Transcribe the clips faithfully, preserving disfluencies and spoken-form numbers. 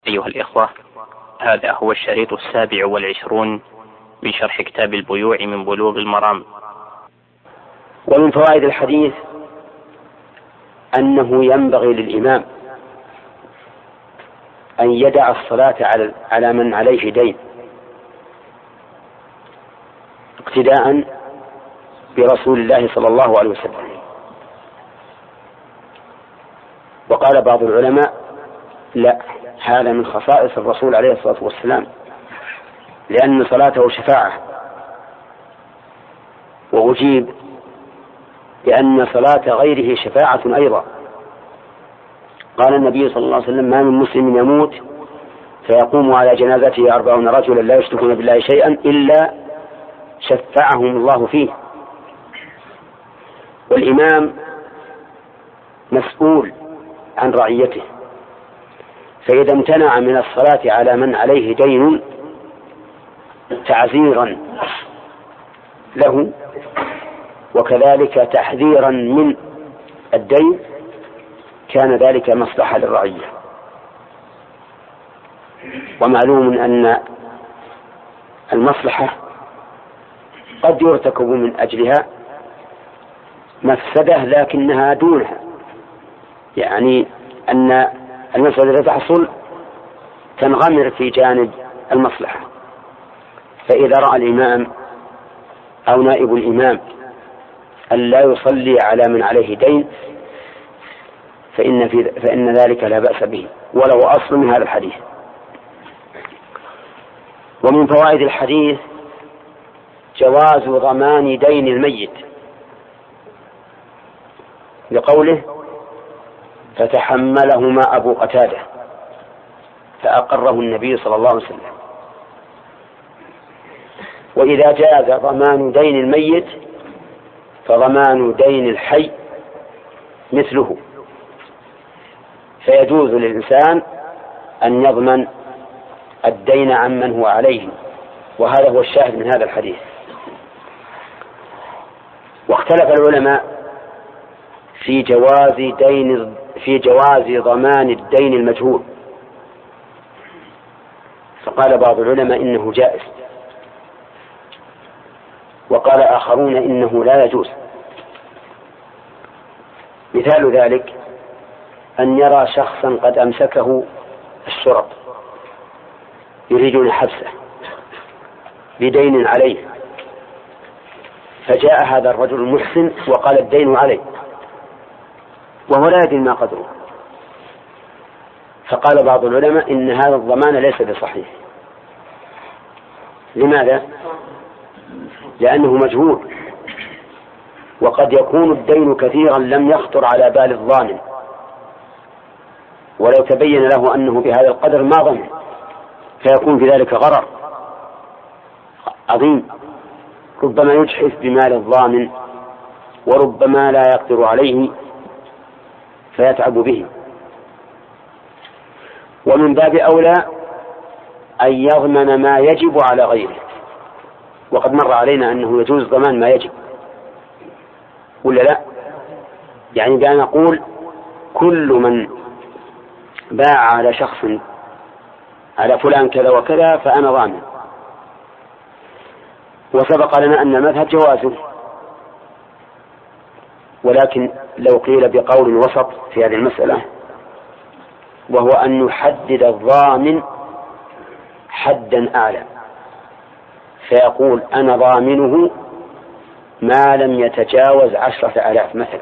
أيها الإخوة، هذا هو الشريط السابع والعشرون من شرح كتاب البيوع من بلوغ المرام. ومن فوائد الحديث أنه ينبغي للإمام أن يدع الصلاة على من عليه دين اقتداء برسول الله صلى الله عليه وسلم. وقال بعض العلماء: لا، هذا من خصائص الرسول عليه الصلاة والسلام، لأن صلاته شفاعة. وأجيب لأن صلاة غيره شفاعة أيضا. قال النبي صلى الله عليه وسلم: ما من مسلم يموت فيقوم على جنازته أربعون رجلا لا يشركون بالله شيئا إلا شفعهم الله فيه. والإمام مسؤول عن رعيته، فإذا امتنع من الصلاة على من عليه دين تعزيرا له وكذلك تحذيرا من الدين كان ذلك مصلحة للرعية. ومعلوم أن المصلحة قد يرتكب من أجلها مفسدة لكنها دونها، يعني أن المفسدة تحصل تنغمر في جانب المصلحة. فإذا رأى الإمام أو نائب الإمام أن لا يصلي على من عليه دين فإن, في فإن ذلك لا بأس به ولو أصل من هذا الحديث. ومن فوائد الحديث جواز ضمان دين الميت لقوله: فتحملهما أبو قتادة فأقره النبي صلى الله عليه وسلم. وإذا جاز ضمان دين الميت فضمان دين الحي مثله، فيجوز للإنسان أن يضمن الدين عمن هو عليه، وهذا هو الشاهد من هذا الحديث. واختلف العلماء في جواز دين في جواز ضمان الدين المجهول، فقال بعض العلماء إنه جائز، وقال آخرون إنه لا يجوز. مثال ذلك أن يرى شخصا قد أمسكه الشرط يريدون حبسه بدين عليه، فجاء هذا الرجل المحسن وقال: الدين عليه، وهو لا يدري ما قدره. فقال بعض العلماء إن هذا الضمان ليس بصحيح. لماذا؟ لأنه مجهول، وقد يكون الدين كثيرا لم يخطر على بال الضامن، ولو تبين له أنه بهذا القدر ما ضمن، فيكون في ذلك غرر عظيم، ربما يجحف بمال الضامن وربما لا يقدر عليه فيتعب به. ومن باب أولى أن يضمن ما يجب على غيره، وقد مر علينا أنه يجوز ضمان ما يجب ولا لا؟ يعني بأن نقول كل من باع على شخص على فلان كذا وكذا فأنا ضامن. وسبق لنا أن المذهب جوازه، ولكن لو قيل بقول وسط في هذه المسألة، وهو أن يحدد الضامن حدا أعلى، فيقول: أنا ضامنه ما لم يتجاوز عشرة آلاف مثلا،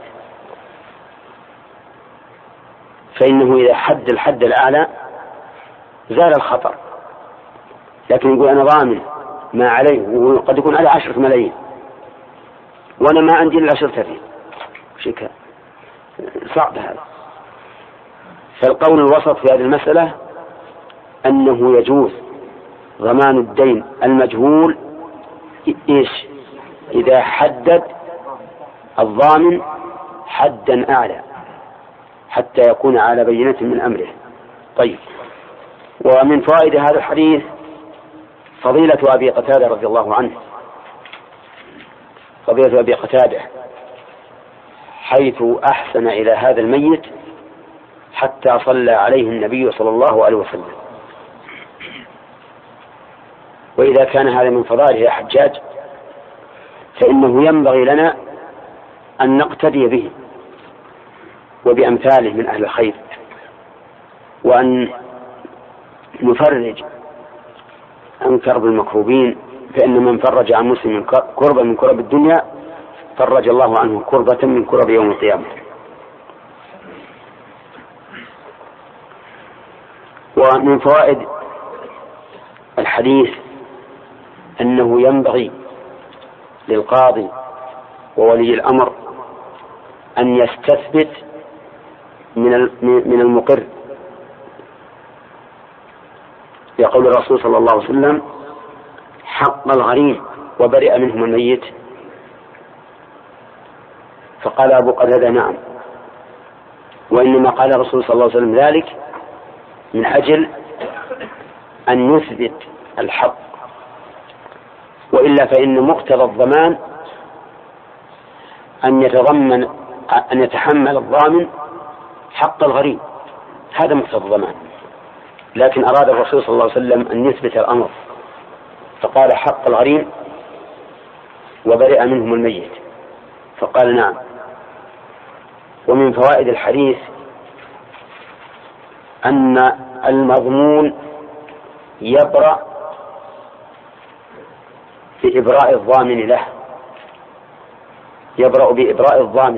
فإنه إذا حد الحد الأعلى زال الخطر. لكن يقول: أنا ضامن ما عليه، وقد يكون على عشرة ملايين وأنا ما عندي إلا عشرة آلاف، شيء صعب هذا. فالقول الوسط في هذه المسألة أنه يجوز ضمان الدين المجهول إيش؟ إذا حدد الضامن حدا أعلى حتى يكون على بينة من أمره. طيب، ومن فوائد هذا الحديث فضيلة أبي قتادة رضي الله عنه، فضيلة أبي قتادة حيث أحسن إلى هذا الميت حتى صلى عليه النبي صلى الله عليه وسلم. وإذا كان هذا من فضائله يا حجاج فإنه ينبغي لنا أن نقتدي به وبأمثاله من أهل الخير، وأن نفرج عن كرب المكروبين، فإن من فرج عن مسلم كربا من كرب الدنيا فرج الله عنه كربة من كرب يوم القيامة. ومن فوائد الحديث أنه ينبغي للقاضي وولي الأمر أن يستثبت من المقر، يقول الرسول صلى الله عليه وسلم حق الغريم وبرئ منهم الميت، فقال أبو قتادة نعم، وإنما قال الرسول صلى الله عليه وسلم ذلك من أجل أن يثبت الحق، وإلا فإن مقتضى الضمان أن يتضمن أن يتحمل الضامن حق الغريم، هذا مقتضى الضمان، لكن أراد الرسول صلى الله عليه وسلم أن يثبت الأمر فقال حق الغريم وبرئ منهم الميت، فقال نعم. ومن فوائد الحديث أن المضمون يبرأ بإبراء الضامن له، يبرأ بإبراء الضامن،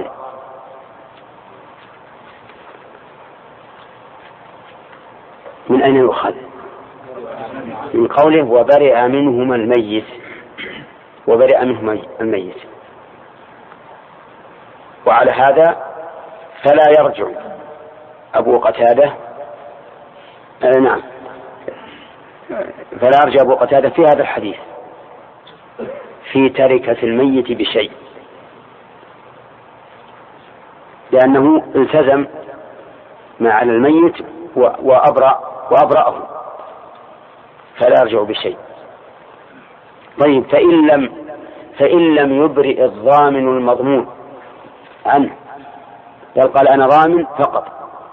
من أين يؤخذ؟ من قوله وبرئ منهما الميت، وبرئ منهما الميت، وعلى هذا فلا يرجع أبو قتادة آه نعم فلا يرجع أبو قتادة في هذا الحديث في تركة الميت بشيء، لأنه التزم ما على الميت وأبرأ وأبرأه، فلا يرجع بشيء. طيب فإن لم فإن لم يبرئ الضامن المضمون عنه، بل قال أنا ضامن فقط،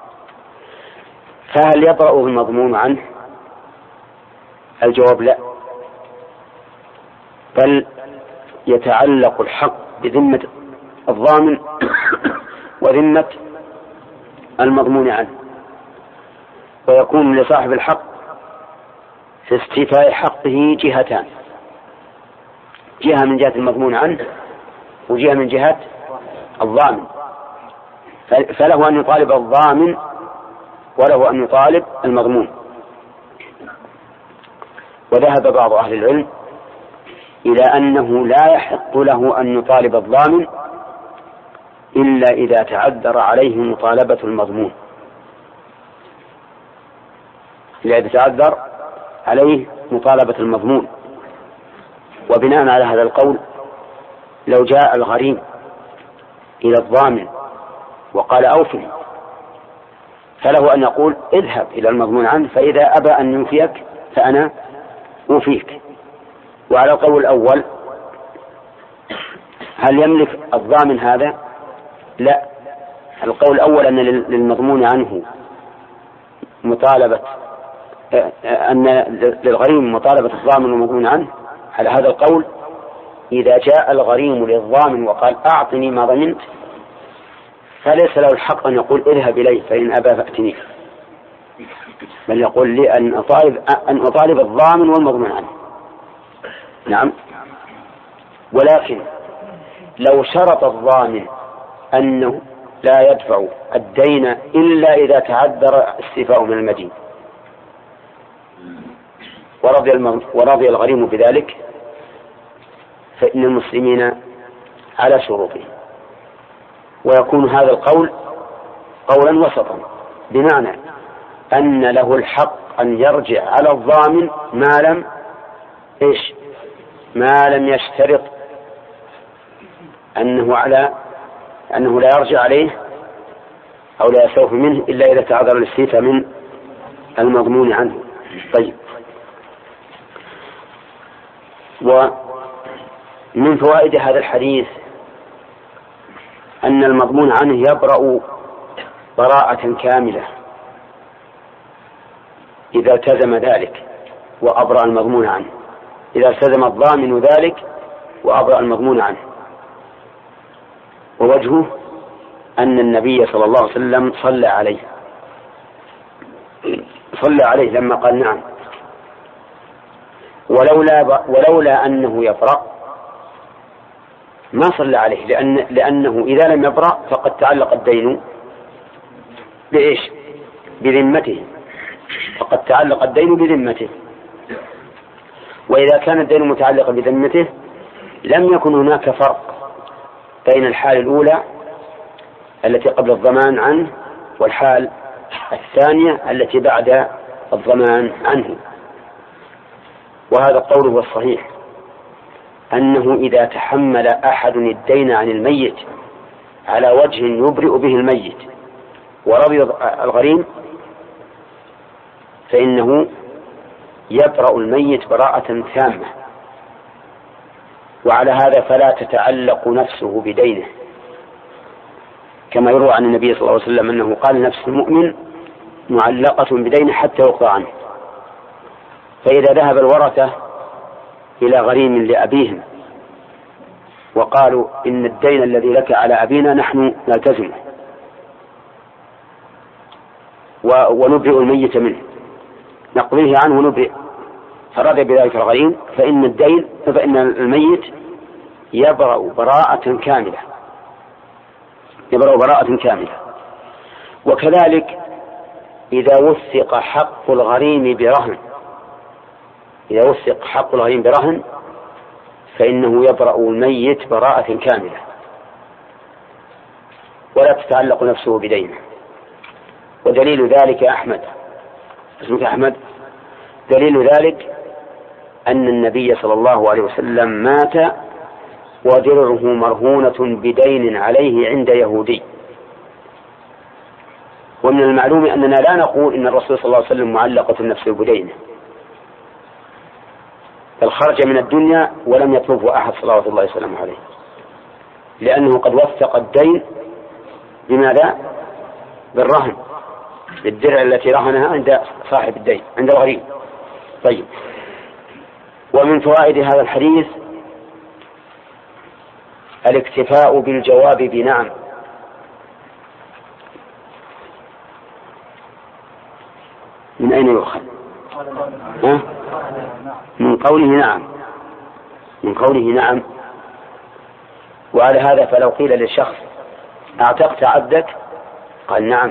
فهل يبرأ المضمون عنه؟ الجواب لا، بل يتعلق الحق بذمة الضامن وذمة المضمون عنه، ويكون لصاحب الحق في استيفاء حقه جهتان، جهة من جهة المضمون عنه وجهة من جهة الضامن، فله أن يطالب الضامن وله أن يطالب المضمون. وذهب بعض أهل العلم إلى أنه لا يحق له أن يطالب الضامن إلا إذا تعذر عليه مطالبة المضمون، إلا إذا تعذر عليه مطالبة المضمون. وبناء على هذا القول لو جاء الغريم إلى الضامن وقال أوفني، فله أن يقول اذهب إلى المضمون عنه، فإذا أبى أن يوفيك فأنا أوفيك. وعلى القول الأول هل يملك الضامن هذا؟ لا، القول الأول أن للمضمون عنه مطالبة، أن للغريم مطالبة الضامن والمضمون عنه. على هذا القول إذا جاء الغريم للضامن وقال أعطني ما ضمنت، فليس له الحق أن يقول اذهب إليه فإن أبى فأتني، بل يقول لي أن أطالب, أن أطالب الضامن والمضمون عنه. نعم. ولكن لو شرط الضامن أنه لا يدفع الدين إلا إذا تعذر استيفاءه من المدين، ورضي, ورضي الغريم بذلك، فإن المسلمين على شروطهم، ويكون هذا القول قولا وسطا، بمعنى أن له الحق أن يرجع على الضامن ما لم إيش ما لم يشترط أنه على أنه لا يرجع عليه أو لا يستوف منه إلا إذا تعذر الاستيفاء من المضمون عنه. طيب، ومن فوائد هذا الحديث أن المضمون عنه يبرأ براءة كاملة إذا التزم ذلك وأبرأ المضمون عنه، إذا التزم الضامن ذلك وأبرأ المضمون عنه. ووجهه أن النبي صلى الله عليه وسلم صلى عليه صلى عليه لما قال نعم، ولولا ولولا أنه يبرأ ما صلى عليه، لأن لأنه إذا لم يبرأ فقد تعلق الدين بإيش؟ بذمته، فقد تعلق الدين بذمته. وإذا كان الدين متعلقا بذمته لم يكن هناك فرق بين الحال الأولى التي قبل الضمان عنه والحال الثانية التي بعد الضمان عنه. وهذا القول هو الصحيح، أنه إذا تحمل أحد الدين عن الميت على وجه يبرئ به الميت ورضي الغريم فإنه يبرأ الميت براءة تامة. وعلى هذا فلا تتعلق نفسه بدينه، كما يروى عن النبي صلى الله عليه وسلم أنه قال نفس المؤمن معلقة بدينه حتى يقضى عنه. فإذا ذهب الورثة إلى غريم لأبيهم وقالوا إن الدين الذي لك على أبينا نحن نلتزمه ونبرئ الميت منه، نقضيه عنه ونبرئ، فرضي بذلك الغريم، فإن الدين فإن الميت يبرأ براءة كاملة، يبرأ براءة كاملة. وكذلك إذا وثق حق الغريم برهن، إذا وثق حق الغريم برهن فإنه يبرأ الميت براءة كاملة ولا تتعلق نفسه بدينه. ودليل ذلك أحمد، اسمك أحمد، دليل ذلك أن النبي صلى الله عليه وسلم مات ودرعه مرهونة بدين عليه عند يهودي. ومن المعلوم أننا لا نقول إن الرسول صلى الله عليه وسلم معلقة نفسه بدينه، بل خرج من الدنيا ولم يطلبه أحد صلوات الله وسلامه عليه، لأنه قد وثق الدين بماذا؟ بالرهن، بالدرع التي رهنها عند صاحب الدين، عند الغريب. طيب، ومن فوائد هذا الحديث الاكتفاء بالجواب بنعم. من أين يؤخذ؟ ها؟ من قوله نعم، من قوله نعم. وعلى هذا فلو قيل للشخص اعتقت عبدك قال نعم،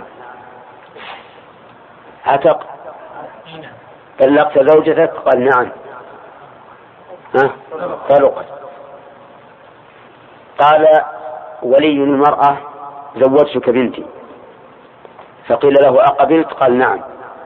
عتق. طلقت زوجتك قال نعم، ها؟ طلقت. قال ولي المرأة زوجتك بنتي، فقيل له أقبلت قال نعم،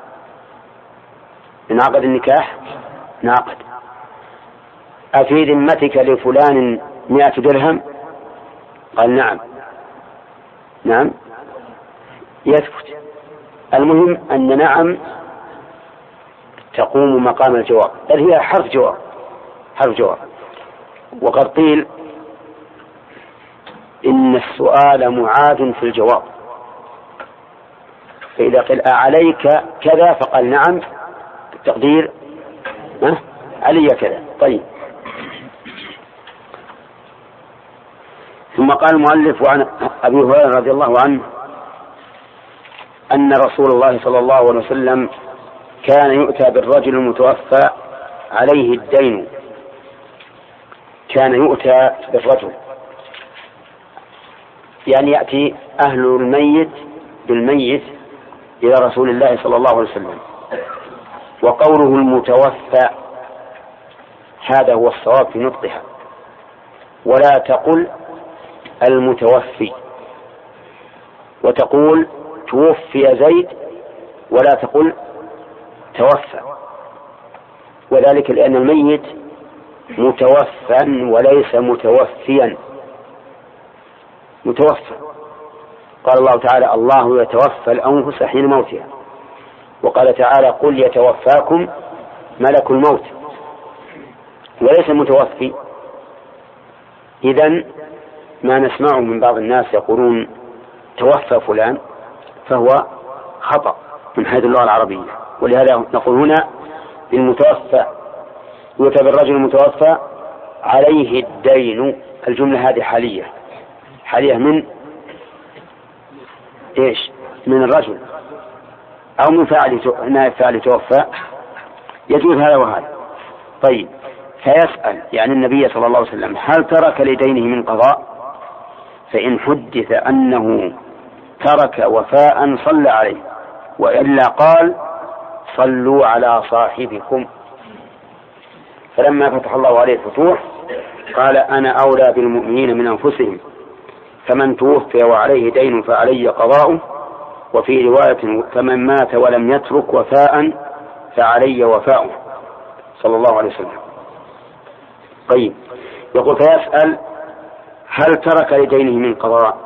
انعقد النكاح؟ نعقد. أفي ذمتك لفلان مئة درهم؟ قال نعم، نعم، يثبت. المهم أن نعم تقوم مقام الجواب، بل هي حرف جواب، حرف جواب. وقد قيل إن السؤال معاد في الجواب، فإذا قيل عليك كذا فقال نعم، التقدير أه؟ علي كذا. طيب، ثم قال المؤلف عن أبي هريرة رضي الله عنه أن رسول الله صلى الله عليه وسلم كان يؤتى بالرجل المتوفى عليه الدين، كان يؤتى بالرجل يعني يأتي أهل الميت بالميت إلى رسول الله صلى الله عليه وسلم. وقوله المتوفى هذا هو الصواب في نطقها، ولا تقل المتوفي، وتقول توفي زيد ولا تقل توفى، وذلك لأن الميت متوفى وليس متوفيا، متوفى. قال الله تعالى الله يتوفى الأنفس حين موتها، وقال تعالى قل يتوفاكم ملك الموت، وليس متوفي. إذن ما نسمعه من بعض الناس يقولون توفى فلان فهو خطأ من حيث اللغة العربية، ولهذا نقول هنا المتوفى يؤتى الرجل المتوفى عليه الدين. الجملة هذه حالية، حالية من إيش؟ من الرجل أو من فاعل نائب فاعل توفى، يجوز هذا وهذا. طيب، فيسأل يعني النبي صلى الله عليه وسلم هل ترك لدينه من قضاء؟ فإن حدث أنه ترك وفاء صلى عليه، وإلا قال صلوا على صاحبكم. فلما فتح الله عليه الفتوح قال أنا أولى بالمؤمنين من أنفسهم، فمن توفي وعليه دين فعلي قضاؤه، وفي رواية فمن مات ولم يترك وفاء فعلي وفاؤه، صلى الله عليه وسلم. طيب، يقول فيسأل هل ترك لدينه من قضاء؟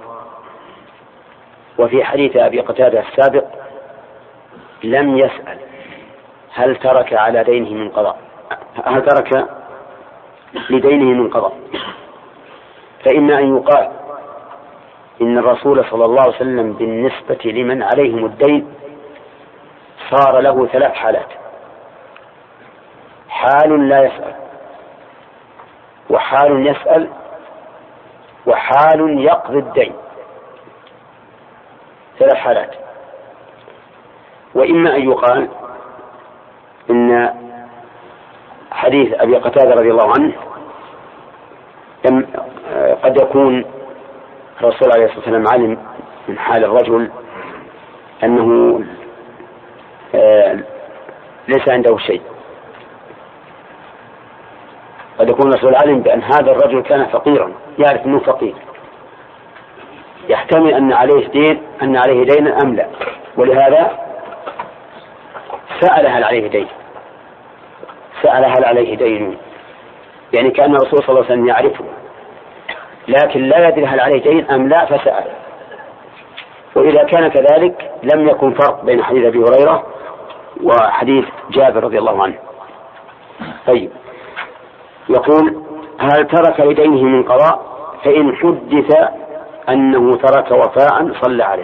وفي حديث أبي قتادة السابق لم يسأل هل ترك على دينه من قضاء، هل ترك لدينه من قضاء، فإما أن يقال إن الرسول صلى الله عليه وسلم بالنسبة لمن عليهم الدين صار له ثلاث حالات: حال لا يسأل، وحال يسأل، وحال يقضي الدين. ثلاث حالات. وإما أن يقال إن حديث أبي قتادة رضي الله عنه قد يكون الرسول عليه الصلاة والسلام علم من حال الرجل أنه ليس عنده شيء، قد يكون الرسول علم بأن هذا الرجل كان فقيرا، يعرف أنه فقير، يحتمل أن عليه دين أن عليه دين أم لا، ولهذا سأل هل عليه دين، سأل هل عليه دين، يعني كأن الرسول صلى الله عليه وسلم يعرفه لكن لا يدري هل عليه دين أم لا، فسأل. وإذا كان كذلك لم يكن فرق بين حديث أبي هريرة وحديث جابر رضي الله عنه. طيب، يقول هل ترك لدينه من قضاء؟ فإن حدث أنه ترك وفاء صلى عليه،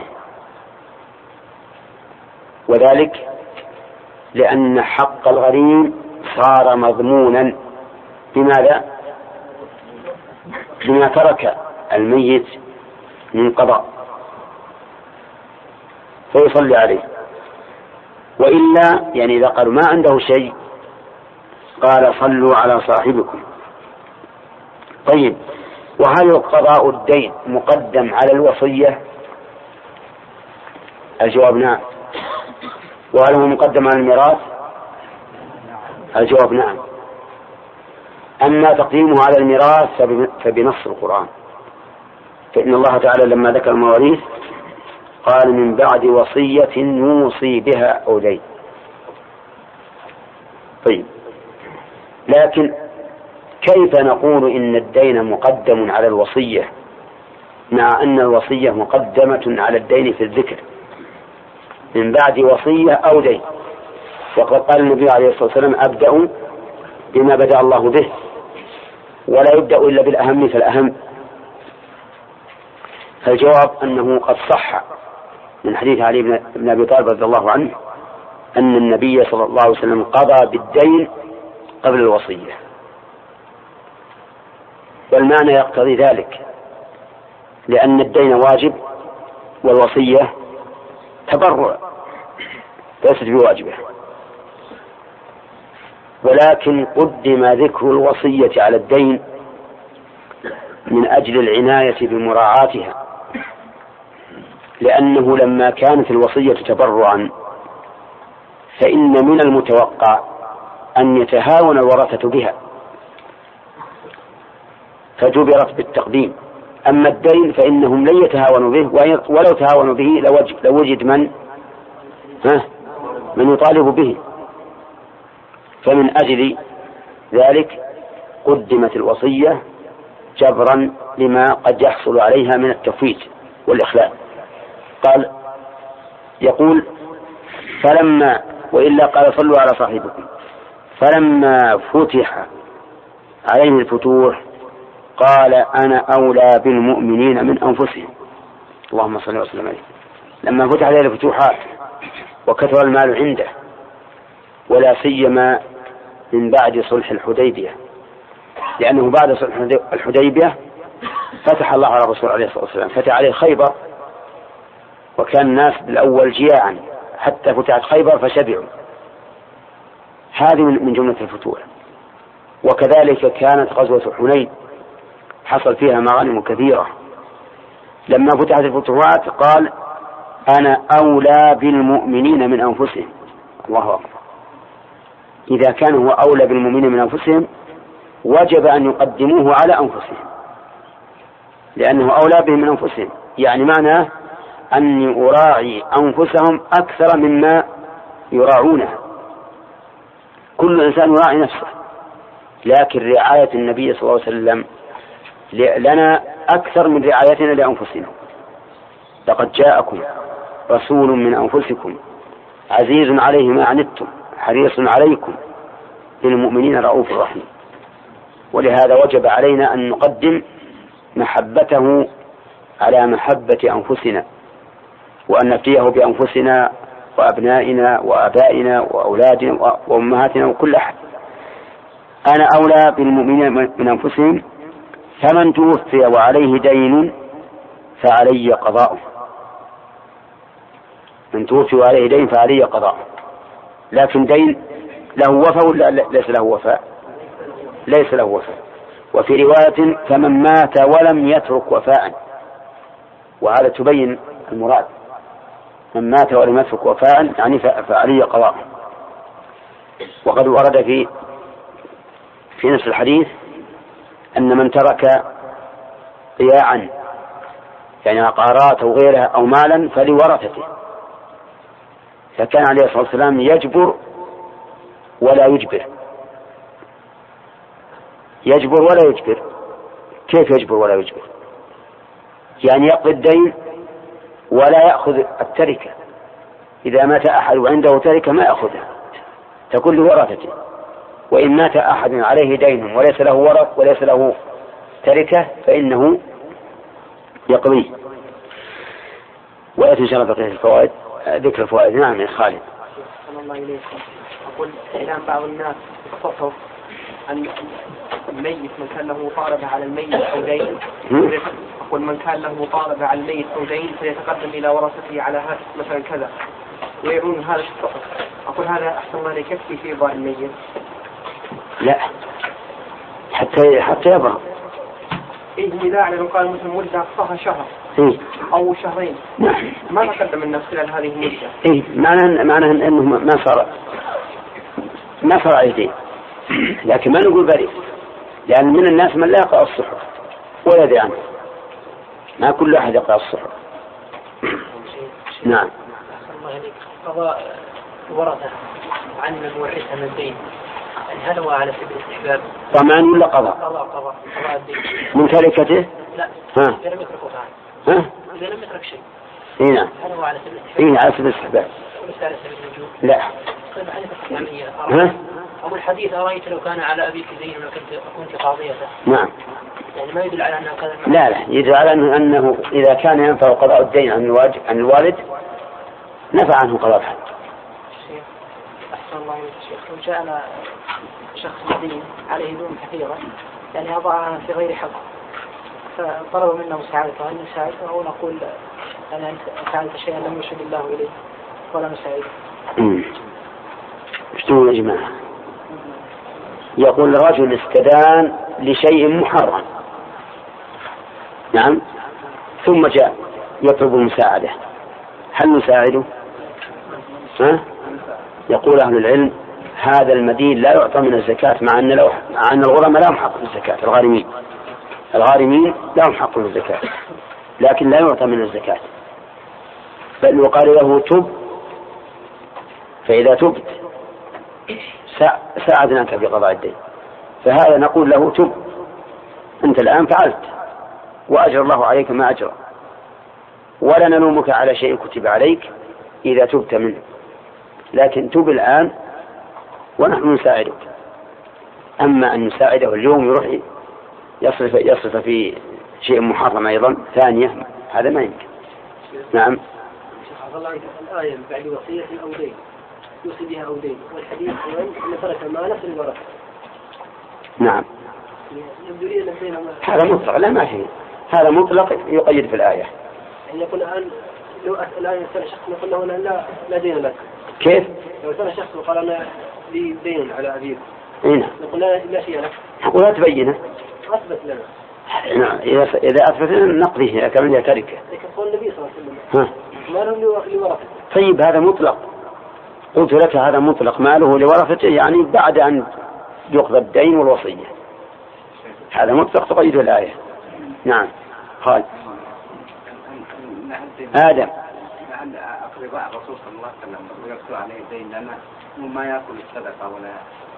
وذلك لأن حق الغريم صار مضمونا بماذا؟ بما ترك الميت من قضاء، فيصلي عليه. وإلا يعني إذا قالوا ما عنده شيء قال صلوا على صاحبكم. طيب، وهل قضاء الدين مقدم على الوصية؟ الجواب نعم. وهل هو مقدم على الميراث؟ الجواب نعم. أما تقديمه على الميراث فبنص القرآن، فإن الله تعالى لما ذكر المواريث قال من بعد وصية يوصي بها أو دين. طيب، لكن كيف نقول إن الدين مقدم على الوصية مع أن الوصية مقدمة على الدين في الذكر؟ من بعد وصية أو دين، وقد قال النبي عليه الصلاة والسلام أبدأ بما بدأ الله به، ولا يبدأ إلا بالأهم فالأهم. فالجواب أنه قد صح من حديث علي بن أبي طالب رضي الله عنه أن النبي صلى الله عليه وسلم قضى بالدين قبل الوصية، والمعنى يقتضي ذلك، لأن الدين واجب والوصية تبرع ليست بواجبة، ولكن قدم ذكر الوصية على الدين من أجل العناية بمراعاتها، لأنه لما كانت الوصية تبرعا فإن من المتوقع أن يتهاون الورثة بها فجبرت بالتقديم. أما الدين فإنهم لن يتهاونوا به، ولو تهاونوا به لوجد من ها من يطالب به، فمن أجل ذلك قدمت الوصية جبرا لما قد يحصل عليها من التفويت والإخلال. قال يقول فلما وإلا قال صلوا على صاحبكم، فلما فتح عليه الفتوح قال أنا أولى بالمؤمنين من أنفسهم. اللهم صل وسلم عليه. لما فتح عليه الفتوحات وكثر المال عنده، ولا سيما من بعد صلح الحديبية، لأنه بعد صلح الحديبية فتح الله على الرسول عليه الصلاة والسلام، فتح عليه خيبر، وكان الناس بالأول جياعا حتى فتحت خيبر فشبعوا. هذه من جملة الفتوح. وكذلك كانت غزوة حنين حصل فيها مغانم كثيرة. لما فتحت الفتوحات قال أنا أولى بالمؤمنين من أنفسهم. الله أكبر. إذا كان هو أولى بالمؤمنين من أنفسهم وجب أن يقدموه على أنفسهم، لأنه أولى بهم من أنفسهم، يعني معناه أني أراعي أنفسهم أكثر مما يراعونه. كل إنسان يراعي نفسه، لكن رعاية النبي صلى الله عليه وسلم لنا أكثر من رعايتنا لأنفسنا. لقد جاءكم رسول من أنفسكم عزيز عليه ما عنتم حريص عليكم بالمؤمنين رؤوف رحيم. ولهذا وجب علينا أن نقدم محبته على محبة أنفسنا، وأن نفديه بأنفسنا وأبنائنا وآبائنا وأولادنا وأمهاتنا وكل أحد. أنا أولى بالمؤمنين من أنفسهم، فمن توفي وعليه دين فعلي قضاؤه. من توفي وعليه دين فعلي قضاؤه. لكن دين له وفاء ولا ليس له وفاء؟ ليس له وفاء. وفي رواية فمن مات ولم يترك وفاء، وهذا تبين المراد. من مات ولم يترك وفاء يعني فعلي قضاء. وقد ورد في في نفس الحديث أن من ترك ضياعا يعني عقارات أو غيرها أو مالا فلورثته، فكان عليه الصلاة والسلام يجبر ولا يجبر. يجبر ولا يجبر. كيف يجبر ولا يجبر؟ يعني يقضي الدين ولا يأخذ التركة. إذا مات أحد وعنده تركة ما يأخذها، تكون لورثته. وإن مات أحد عليه دين وليس له ورث وليس له تركة فإنه يقضيه. ويأتي إن شاء الله بقية الفوائد ذكر الفوائد. نعم يا خالد. الله إليكم. أقول إعلام بعض الناس يختصر أن الميت من كان له مطالبة على الميت أو دين، أقول من كان له مطالبة على الميت أو دين فيتقدم إلى ورثته على هذا مثلا كذا، ويعون هذا الشخص. أقول هذا أحسن الله يكفي في إرضاء الميت؟ لا، حتى حتى يبرأ. إيه إذا أعلم قال مثل مدة أقصاها شهر إيه؟ أو شهرين ما تقدم النفس خلال هذه المدة. إيه معناه معناه إنه ما صار ما صار عيدين، لكن ما نقول بريء، لأن من الناس من لا يقرأ الصحف ولا يدري عنه. ما كل أحد يقرأ الصحف. نعم. قضاء ورثة عن المورثة من الدين، هل هو على سبيل الاستحباب؟ ضمان ولا قضاء؟ قضاء قضاء قضاء الدين. من تركته؟ لا. ها. إذا لم يترك فعل. ها. إذا لم يترك شيء. إيه نعم. هل هو على سبيل الاستحباب؟ إيه على سبيل الاستحباب. وليس على سبيل الوجوب. لا. طيب حديث ها. أبو الحديث أرأيت لو كان على أبيك دين وكنت كنت قاضيته. نعم. يعني ما يدل على أنه كذا. لا لا يدل على أنه إذا كان ينفع قضاء الدين عن الواجب عن الوالد نفع عنه قضاء الحد. أحسن الله إليك شيخ. لو جاءنا شخص مدين عليه دون كثيرة يعني أضعها في غير حق، فطلب منا مساعدته، هل نساعده أو نقول أنا فعلت شيئا لم يشهد الله إليه ولا نساعده؟ امم ايش تقول يا جماعة؟ يقول الرجل استدان لشيء محرم، نعم، ثم جاء يطلب المساعدة، هل نساعده؟ ها؟ يقول أهل العلم هذا المدين لا يعطى من الزكاة، مع أن لو مع أن الغرماء لهم حق في الزكاة، الغارمين الغارمين لهم حق في الزكاة، لكن لا يعطى من الزكاة، بل يقال له تب، فإذا تبت ساعدناك في قضاء الدين. فهذا نقول له تب، أنت الآن فعلت وأجر الله عليك ما أجر، ولا نلومك على شيء كتب عليك إذا تبت منه، لكن تب الآن ونحن نساعدك. أما أن نساعده اليوم يروح يصرف, يصرف في شيء محرم أيضا ثانية، هذا ما يمكن. نعم. الآية بعد وصية أو دين يوصي بها أو دين، والحديث أن ترك المال في الورثة. نعم. هذا مطلق، لا ما في، هذا مطلق يقيد في الآية. يعني يقول الآن لو الآن يسأل شخص يقول له أنا لا لا دين لك. كيف؟ لو سأل شخص وقال أنا لي دين على أبيك. هنا. نقول لا لا شيء لك. نقول لا تبينه. أثبت لنا. نعم، إذا إذا أثبت لنا نقضيه كمن تركه. لكن قول النبي صلى الله عليه وسلم. ها. ماله لورثته. طيب هذا مطلق. قلت لك هذا مطلق، ماله لورثته يعني بعد أن يقضى الدين والوصية. هذا مطلق تقيده الآية. نعم. قال. آدم. لعل أقرباء الرسول صلى الله عليه وسلم ويكتب عليه الدين لأنه ما يأكل الصدقة ولا.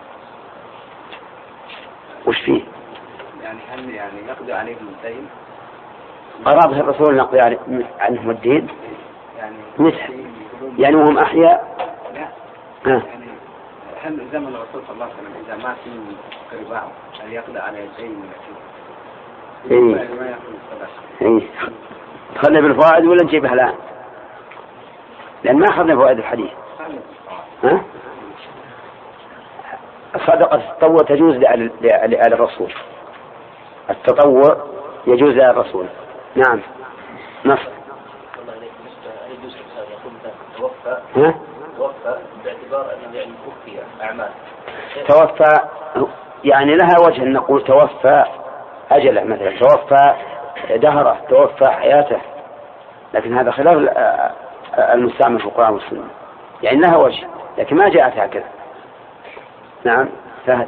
وش فيه؟ يعني هل يعني يقضي عليهم الدين؟ أراد الرسول نقضي عنهم الدين؟ يعني مثل يعني وهم أحياء؟ لا. آه. يعني هل زمن الرسول صلى الله عليه وسلم إذا مات من أقربائه هل يقضي عليه الدين ولا إيه. ما يأكل الصدقة؟ إيه. خلنا بالفوائد ولا نجيبها الآن؟ لأن ما أخذنا فوائد الحديث. ها؟ صدقة التطوع تجوز لآل الرسول. التطوع يجوز لآل الرسول. نعم. نص. ها؟ توفى باعتبار أنه يعني توفي أعمال. توفى يعني لها وجه أن نقول توفى أجله مثلا، توفى دهره، توفى حياته، لكن هذا خلاف المستعمل في القرآن والسنة، يعني لها وجه لكن ما جاءت هكذا. نعم. فهد.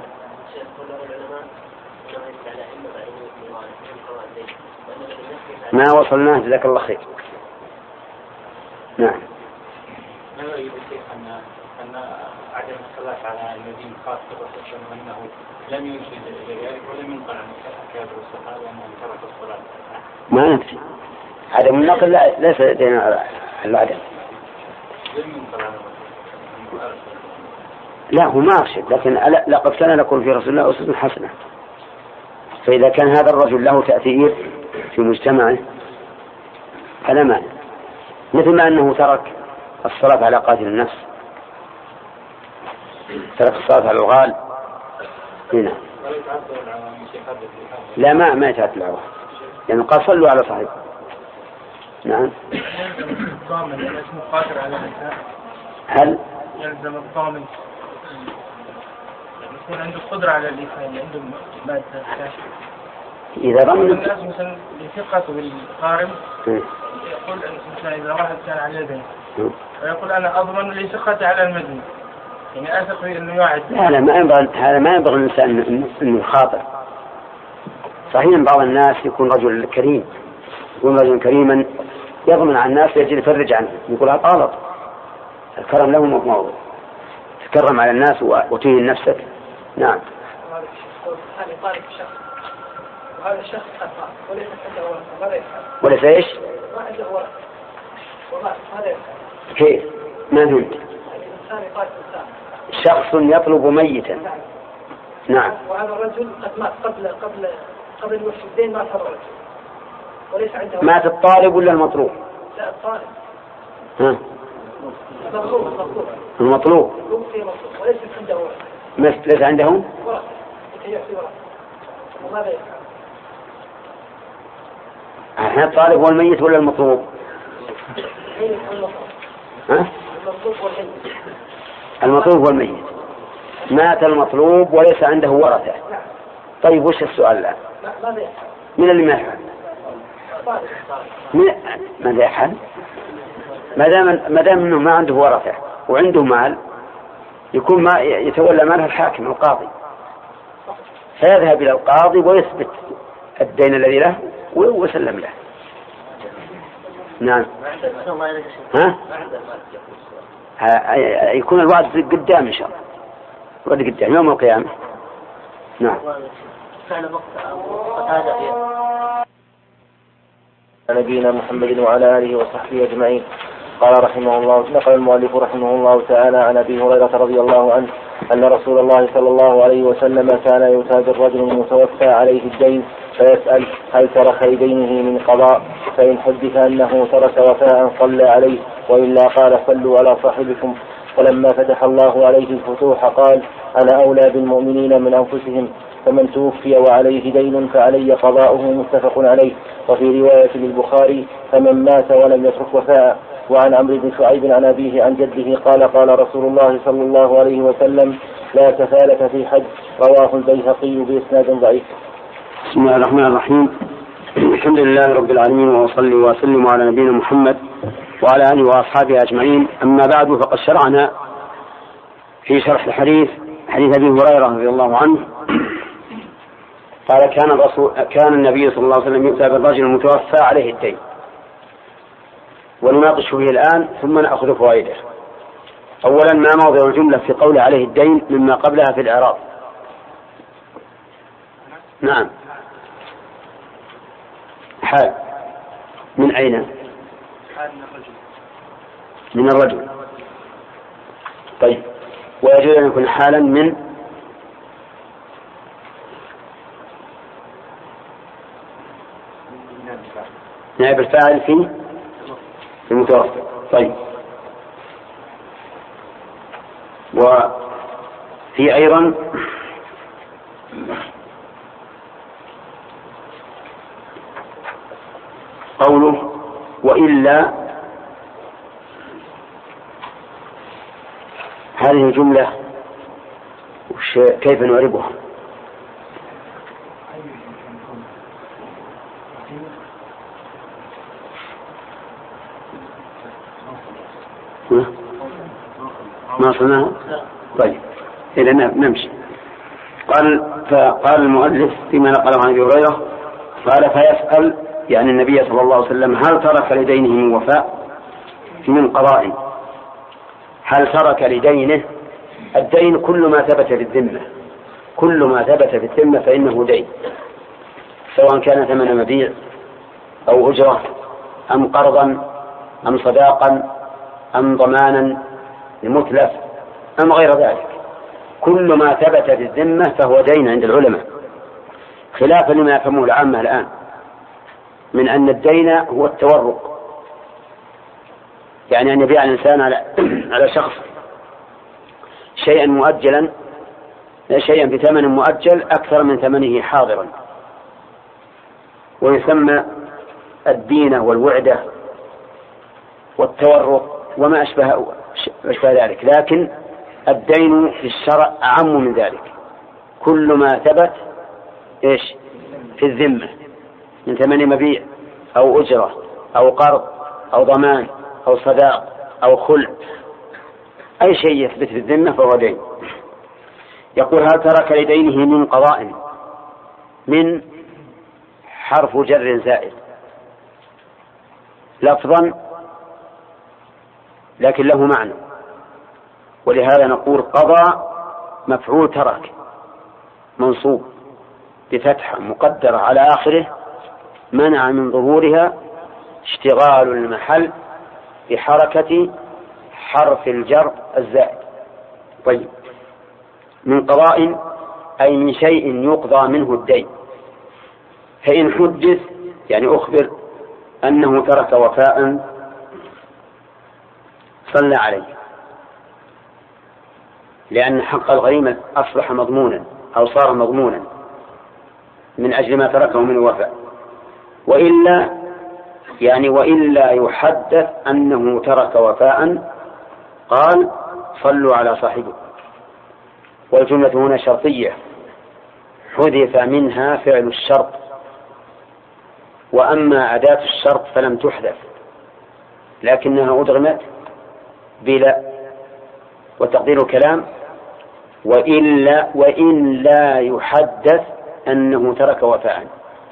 ما وصلناه جزاك الله خير. نعم. ما يريد الشيخ أن أن عدم الصلاة على المدين خاصة أنه لم ينشد ذلك ولم ينقل عن كتاب الصحابة أنه ترك الصلاة. ما نفسي عدم النقل لا ليس لدينا العدم. لم ينقل عنه. لا هو ما أرشد، لكن لقد كان لكم في رسول الله أسوة حسنة. فإذا كان هذا الرجل له تأثير في مجتمعه فلا مانع، مثل ما أنه ترك الصلاة على قاتل النفس، ترك الصلاة على الغال هنا. لا ما ما يتعدى العوام، يعني قال صلوا على صاحب. نعم. هل يلزم الضامن يكون عنده قدرة على الإيفاء، عنده مادة إذا ضمن الناس مثلا لثقته بالقارب يقول مثلا إذا واحد كان على يدين ويقول أنا أضمن لثقتي على المدين، يعني أثق في إنه يوعد. لا لا ما ينبغي، هذا ما ينبغي الإنسان إنه يخاطر. صحيح بعض الناس يكون رجل كريم، يكون رجل كريما يضمن على الناس يجي يفرج عنه، يقول هذا غلط. الكرم له موضوع، تكرم على الناس وتهين نفسك. نعم. هذا طالب شخص وهذا الشخص خطأ وليس عنده ورثة، ماذا يفعل؟ وليس ايش؟ ما عنده ورثة ماذا يفعل؟ كيف؟ ما فهمت. الإنسان يقاتل إنسان. شخص يطلب ميتا. نعم. وهذا الرجل قد مات قبل قبل قبل وفي الدين، مات هذا الرجل وليس عنده ورثة. مات الطالب ولا المطلوب؟ لا الطالب. ها؟ المطلوب المطلوب. المطلوب. المطلوب في مطلوب وليس عنده ورثة. ليس عندهم؟ ورثة. يعطي ورثة. وماذا يفعل؟ احنا الطالب هو الميت ولا المطلوب؟ ها؟ المطلوب هو الميت. مات المطلوب وليس عنده ورثة. طيب وش السؤال الآن؟ من اللي ما يفعل؟ ماذا يفعل؟ ما دام ما دام انه ما عنده ورثة وعنده مال يكون ما يتولى ماله الحاكم القاضي، فيذهب إلى القاضي ويثبت الدين الذي له ويسلم له. نعم. ها؟ يكون الوعد قدام إن شاء الله، الوعد قدام يوم القيامة. نعم. نبينا محمد وعلى آله وصحبه أجمعين. قال رحمه الله، نقل المؤلف رحمه الله تعالى عن أبي هريرة رضي الله عنه أن رسول الله صلى الله عليه وسلم كان يؤتى بالرجل المتوفى عليه الدين فيسأل هل ترك لدينه من قضاء، فإن حدث أنه ترك وفاء صلى عليه، وإلا قال صلوا على صاحبكم ولما فتح الله عليه الفتوح قال أنا أولى بالمؤمنين من أنفسهم فمن توفي وعليه دين فعلي قضاؤه متفق عليه. وفي رواية للبخاري فمن مات ولم يترك وفاء. وعن عمرو بن شعيب عن أبيه عن جده قال قال رسول الله صلى الله عليه وسلم لا كفالة في حج. رواه البيهقي بإسناد ضعيف. بسم الله الرحمن الرحيم. الحمد لله رب العالمين وأصلي وأسلم على نبينا محمد وعلى آله وأصحابه أجمعين. أما بعد فقد شرعنا في شرح الحديث حديث أبي هريرة رضي الله عنه قال كان الرسول كان النبي صلى الله عليه وسلم يؤتى بالرجل المتوفى عليه الدين. ونناقش فيه الآن ثم نأخذ فوائده. أولا ما موضع الجملة في قول عليه الدين مما قبلها في الإعراب؟ نعم حال من أين؟ من الرجل. طيب ويجوز أن يكون حالا من نائب الفاعل في المتوفى. طيب وفي أيضا قوله وإلا هذه الجملة كيف نعربها؟ ما صنعها؟ طيب إذا نمشي. قال فقال المؤلف فيما نقله عن أبي هريرة قال فيسأل يعني النبي صلى الله عليه وسلم هل ترك لدينه من وفاء من قضاء؟ هل ترك لدينه؟ الدين كل ما ثبت في الذمة، كل ما ثبت في الذمة فإنه دين، سواء كان ثمن مبيع أو أجرة أم قرضا أم صداقا أم ضمانا المتلف أم غير ذلك. كل ما ثبت في الذمة فهو دين عند العلماء، خلافا لما يفهمه العامة الآن من أن الدين هو التورق، يعني أن يبيع الإنسان على على شخص شيئا مؤجلا شيئا بثمن مؤجل أكثر من ثمنه حاضرا، ويسمى الدينة والوعدة والتورق وما أشبه أشبه ذلك. لكن الدين في الشرع أعم من ذلك، كل ما ثبت إيش في الذمة من ثمن مبيع أو أجرة أو قرض أو ضمان أو صداق أو خلع، أي شيء يثبت في الذمة فهو دين. يقول هل ترك لدينه من قضاء؟ من حرف جر زائد لفظا لكن له معنى، ولهذا نقول قضى مفعول ترك منصوب بفتحة مقدرة على آخره منع من ظهورها اشتغال المحل بحركة حرف الجر الزائد. طيب من قضاء أي من شيء يقضى منه الدين. فإن حدث يعني أخبر أنه ترك وفاء صلى عليه، لأن حق الغريم أصبح مضمونا أو صار مضمونا من أجل ما تركه من الوفاء. وإلا يعني وإلا يحدث أنه ترك وفاء قال صلوا على صاحبه. والجملة هنا شرطية حذف منها فعل الشرط، وأما أداة الشرط فلم تحذف لكنها أدغمت بلا، وتقدير الكلام وإلا وإن لا يحدث أنه ترك وفاء.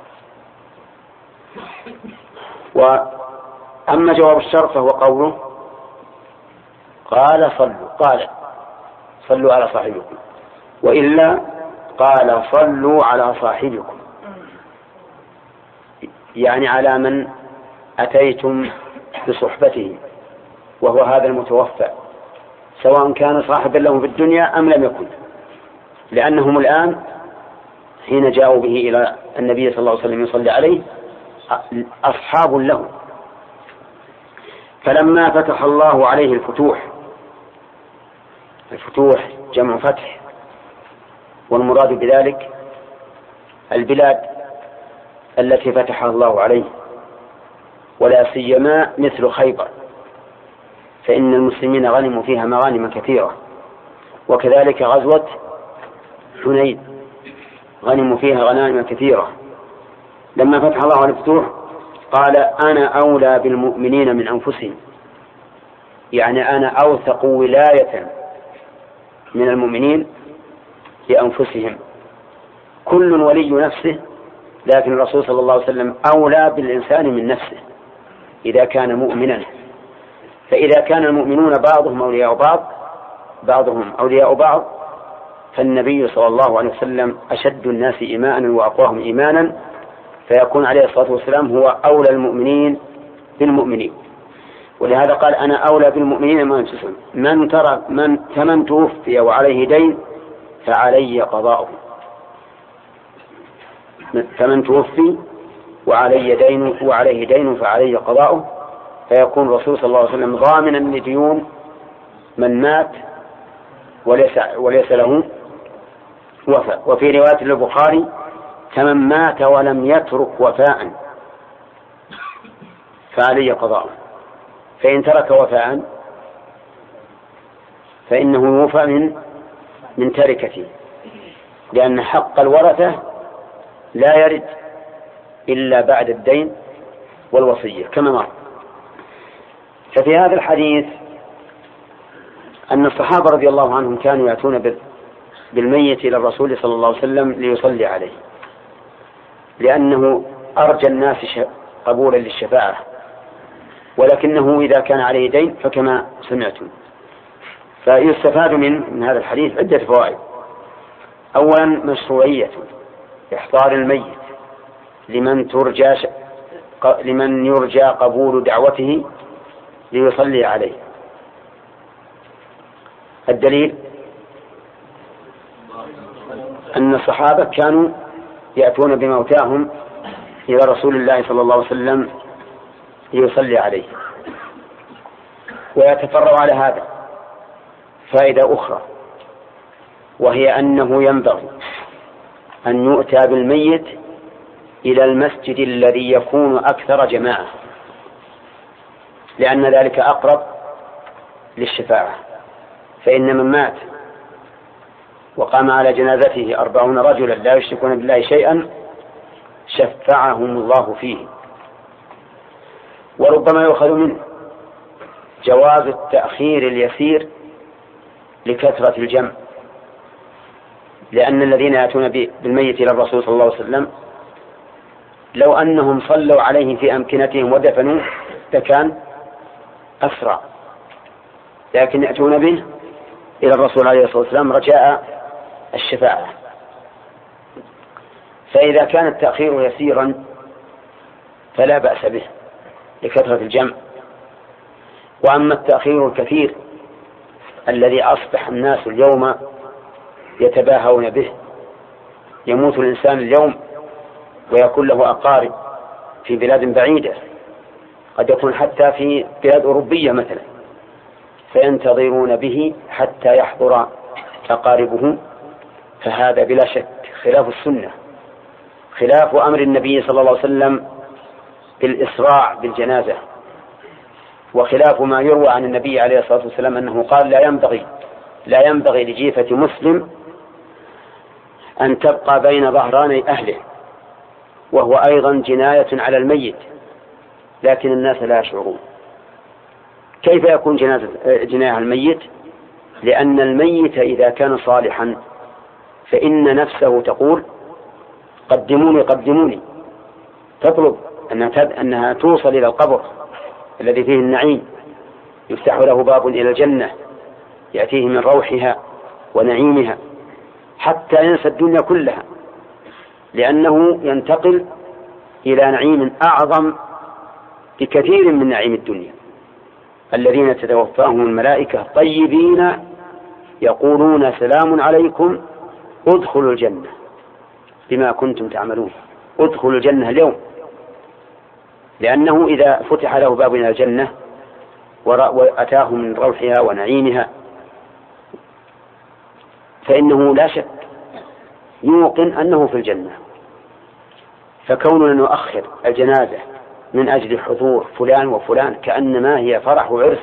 وأما جواب الشرط فهو قوله قال صلوا قال صلوا على صاحبكم، وإلا قال صلوا على صاحبكم يعني على من أتيتم بصحبته وهو هذا المتوفى، سواء كان صاحبا لهم في الدنيا أم لم يكن، لأنهم الآن حين جاءوا به إلى النبي صلى الله عليه وسلم يصلي عليه أصحاب له. فلما فتح الله عليه الفتوح الفتوح جمع فتح، والمراد بذلك البلاد التي فتحها الله عليه، ولا سيما مثل خيبر، فإن المسلمين غنموا فيها مغانم كثيرة، وكذلك غزوة حنين غنموا فيها غنائم كثيرة. لما فتح الله على الفتوح قال أنا أولى بالمؤمنين من أنفسهم، يعني أنا أوثق ولاية من المؤمنين لأنفسهم. كل ولي نفسه، لكن الرسول صلى الله عليه وسلم أولى بالإنسان من نفسه إذا كان مؤمنا. فإذا كان المؤمنون بعضهم أولياء بعض بعضهم أولياء بعض فالنبي صلى الله عليه وسلم أشد الناس إيمانا وأقواهم إيمانا، فيكون عليه الصلاة والسلام هو أولى المؤمنين بالمؤمنين. ولهذا قال أنا أولى بالمؤمنين من أنفسهم. من ترى من فمن توفي وعليه دين فعلي قضاؤه، فمن توفي وعليه دين وعليه دين فعلي قضاؤه، فيكون الرسول صلى الله عليه وسلم ضامنا لديون من مات وليس وليس له وفاء. وفي رواية البخاري فمن مات ولم يترك وفاء فعلي قضاؤه، فإن ترك وفاء فإنه يوفى من من تركته، لأن حق الورثة لا يرد إلا بعد الدين والوصية كما مر. ففي هذا الحديث أن الصحابة رضي الله عنهم كانوا يأتون بالميت إلى الرسول صلى الله عليه وسلم ليصلي عليه، لأنه أرجى الناس قبولا للشفاعة، ولكنه إذا كان عليه دين فكما سمعتم. فيستفاد من, من هذا الحديث عدة فوائد. أولا مشروعية إحضار الميت لمن ترجى لمن يرجى قبول دعوته ليصلي عليه. الدليل أن الصحابة كانوا يأتون بموتاهم إلى رسول الله صلى الله عليه وسلم ليصلي عليه. ويتفرع على هذا فائدة أخرى، وهي أنه ينبغي أن يؤتى بالميت إلى المسجد الذي يكون أكثر جماعة، لأن ذلك أقرب للشفاعة. فإن من مات وقام على جنازته أربعون رجلا لا يشركون بالله شيئا شفعهم الله فيه. وربما يؤخذ منه جواز التأخير اليسير لكثرة الجمع، لأن الذين يأتون بالميت إلى الرسول صلى الله عليه وسلم لو أنهم صلوا عليه في أمكنتهم ودفنوه لكان أسرع، لكن يأتون به إلى الرسول عليه الصلاة والسلام رجاء الشفاعة. فإذا كان التأخير يسيرا فلا بأس به لكثرة الجمع. وأما التأخير الكثير الذي أصبح الناس اليوم يتباهون به، يموت الإنسان اليوم ويكون له أقارب في بلاد بعيدة، قد يكون حتى في بلاد أوروبية مثلا، فينتظرون به حتى يحضر أقاربه، فهذا بلا شك خلاف السنة، خلاف أمر النبي صلى الله عليه وسلم بالإسراع بالجنازة، وخلاف ما يروى عن النبي عليه الصلاة والسلام أنه قال لا ينبغي لا ينبغي لجيفة مسلم أن تبقى بين ظهراني أهله، وهو أيضا جناية على الميت، لكن الناس لا يشعرون. كيف يكون جناية على الميت؟ لأن الميت إذا كان صالحا فإن نفسه تقول قدموني قدموني، تطلب أنها توصل إلى القبر الذي فيه النعيم، يفتح له باب إلى الجنة يأتيه من روحها ونعيمها حتى ينسى الدنيا كلها، لأنه ينتقل إلى نعيم أعظم بكثير من نعيم الدنيا. الذين تتوفاهم الملائكة طيبين يقولون سلام عليكم ادخلوا الجنة بما كنتم تعملون. ادخلوا الجنة اليوم، لأنه إذا فتح له باب إلى الجنة وأتاه من روحها ونعيمها فإنه لا شك يوقن أنه في الجنة. فكوننا نؤخر الجنازة من أجل حضور فلان وفلان كأنما هي فرح وعرس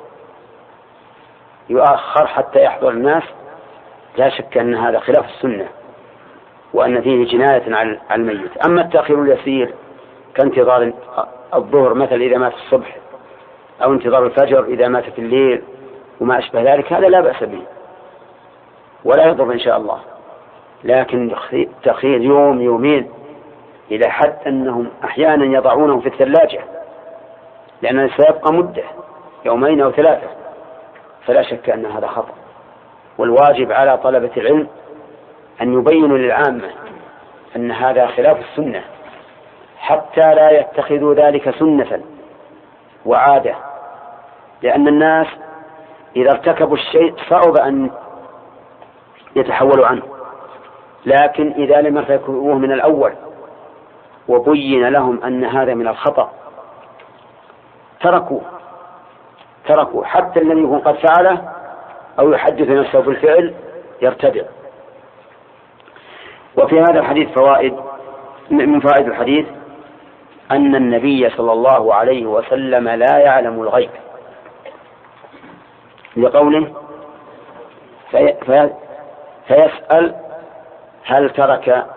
يؤخر حتى يحضر الناس، لا شك أن هذا خلاف السنة وأن فيه جناية على الميت. أما التأخير اليسير كانتظار الظهر مثل إذا مات الصبح، أو انتظار الفجر إذا مات في الليل وما أشبه ذلك، هذا لا بأس به ولا يضر إن شاء الله. لكن تأخير يوم يومين إلى حد أنهم أحيانا يضعونه في الثلاجة لأنه سيبقى مدة يومين أو ثلاثة، فلا شك أن هذا خطأ. والواجب على طلبة العلم أن يبينوا للعامة أن هذا خلاف السنة حتى لا يتخذوا ذلك سنة وعادة، لأن الناس إذا ارتكبوا الشيء صعب أن يتحولوا عنه، لكن إذا لم يرتكبوه من الأول وبين لهم أن هذا من الخطأ تركوا تركوا حتى الذي يكون قد فعله أو يحدث نفسه بالفعل يرتدع. وفي هذا الحديث فوائد. من فوائد الحديث أن النبي صلى الله عليه وسلم لا يعلم الغيب، لقوله في في فيسأل هل ترك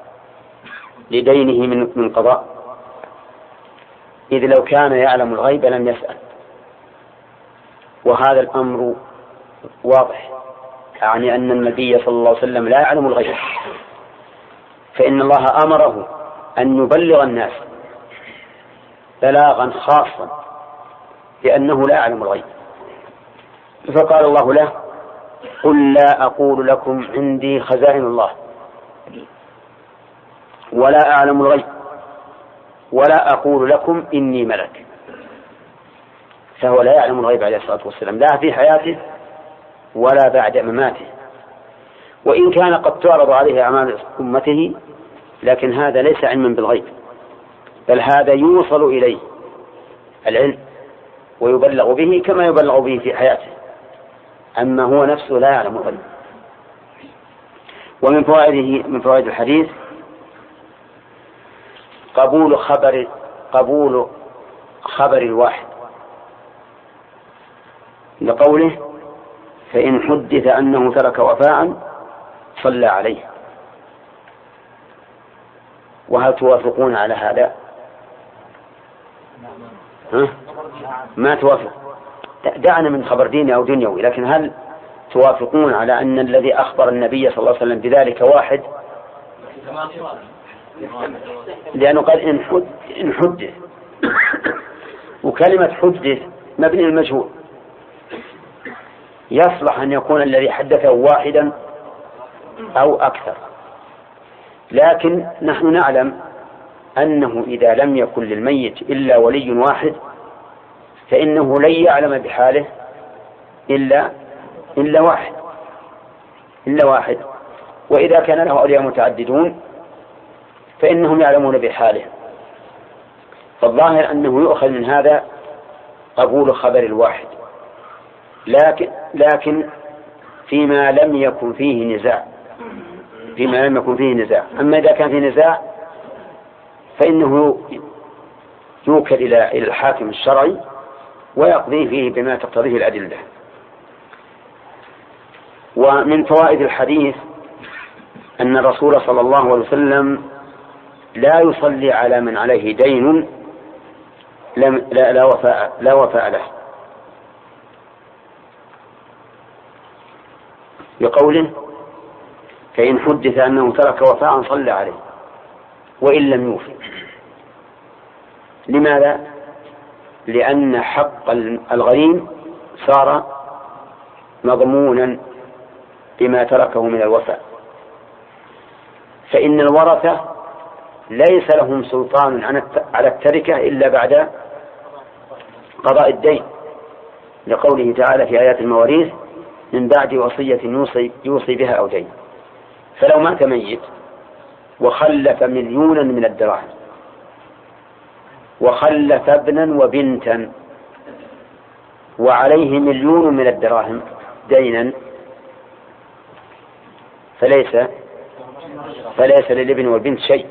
لدينه من من قضاء، إذ لو كان يعلم الغيب لم يسأل. وهذا الأمر واضح، يعني أن النبي صلى الله عليه وسلم لا يعلم الغيب، فإن الله أمره أن يبلغ الناس بلاغا خاصا لأنه لا يعلم الغيب، فقال الله له قل لا أقول لكم عندي خزائن الله ولا أعلم الغيب ولا أقول لكم إني ملك. فهو لا يعلم الغيب عليه الصلاة والسلام لا في حياته ولا بعد مماته، وإن كان قد تعرض عليه أعمال أمته، لكن هذا ليس علما بالغيب، بل هذا يوصل إليه العلم ويبلغ به كما يبلغ به في حياته، أما هو نفسه لا يعلم الغيب. ومن فوائده من فوائد الحديث قبول خبر قبول خبر الواحد، لقوله فإن حدث أنه ترك وفاء صلى عليه. وهل توافقون على هذا؟ ها؟ ما توافق. دعنا من خبر ديني أو دنيوي، لكن هل توافقون على أن الذي أخبر النبي صلى الله عليه وسلم بذلك واحد؟ لأنه قال إن حدث، وكلمة حدث مبني المجهول، يصلح أن يكون الذي حدثه واحدا أو أكثر، لكن نحن نعلم أنه إذا لم يكن للميت إلا ولي واحد فإنه لن يعلم بحاله إلا إلا واحد إلا واحد وإذا كان له أولياء متعددون فإنهم يعلمون بحاله. فالظاهر أنه يؤخذ من هذا قبول خبر الواحد، لكن لكن فيما لم يكن فيه نزاع فيما لم يكن فيه نزاع أما إذا كان فيه نزاع فإنه يوكل إلى الحاكم الشرعي ويقضي فيه بما تقتضيه الأدلة. ومن فوائد الحديث أن الرسول صلى الله عليه وسلم لا يصلي على من عليه دين لا, لا, وفاء, لا وفاء له، بقوله فإن حدث أنه ترك وفاء صلى عليه وإن لم يوفي. لماذا؟ لأن حق الغريم صار مضمونا بما تركه من الوفاء، فإن الورثة ليس لهم سلطان على التركة إلا بعد قضاء الدين، لقوله تعالى في آيات المواريث من بعد وصية يوصي, يوصي بها أو دين. فلو مات ميت وخلف مليونا من الدراهم وخلف ابنا وبنتا وعليه مليون من الدراهم دينا، فليس فليس للابن والبنت شيء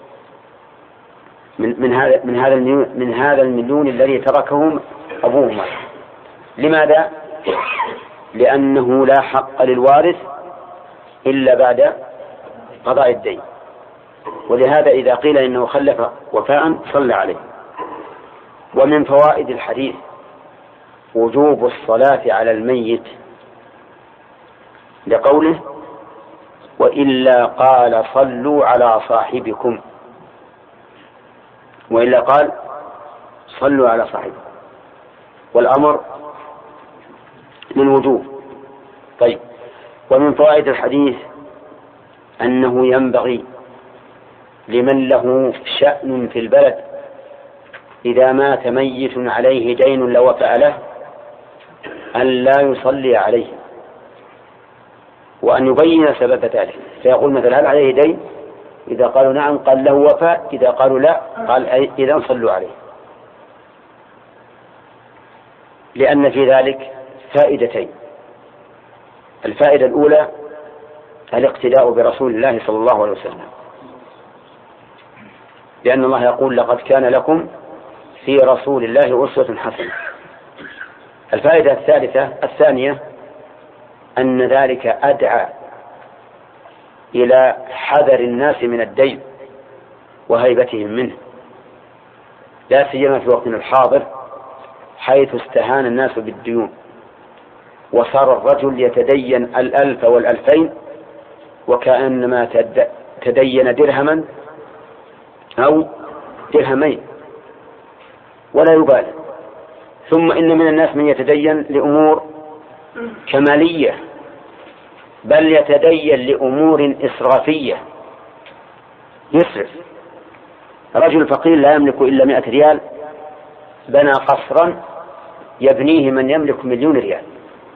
من من هذا من هذا المليون من هذا المليون الذي تركهم أبوهما. لماذا؟ لأنه لا حق للوارث إلا بعد قضاء الدين، ولهذا إذا قيل إنه خلف وفاء صلى عليه. ومن فوائد الحديث وجوب الصلاة على الميت لقوله وإلا قال صلوا على صاحبكم، وإلا قال صلوا على صاحبكم، والأمر للوجوب. طيب، ومن فوائد الحديث أنه ينبغي لمن له شأن في البلد إذا مات ميت عليه دين لو وفى له أن لا يصلي عليه، وأن يبين سبب ذلك، فيقول مثلا هل عليه دين؟ إذا قالوا نعم قال له وفى، إذا قالوا لا قال إذا صلوا عليه، لأن في ذلك فائدتين. الفائدة الأولى الاقتداء برسول الله صلى الله عليه وسلم، لأن الله يقول لقد كان لكم في رسول الله أسوة حسنة. الفائدة الثالثة الثانية أن ذلك أدعى إلى حذر الناس من الدين وهيبتهم منه، لا سيما في وقتنا الحاضر حيث استهان الناس بالديون، وصار الرجل يتدين الألف والألفين وكأنما تدين درهما أو درهمين ولا يبالي. ثم إن من الناس من يتدين لأمور كمالية، بل يتدين لأمور إسرافية، يسرف. رجل فقير لا يملك إلا مئة ريال بنى قصرا يبنيه من يملك مليون ريال.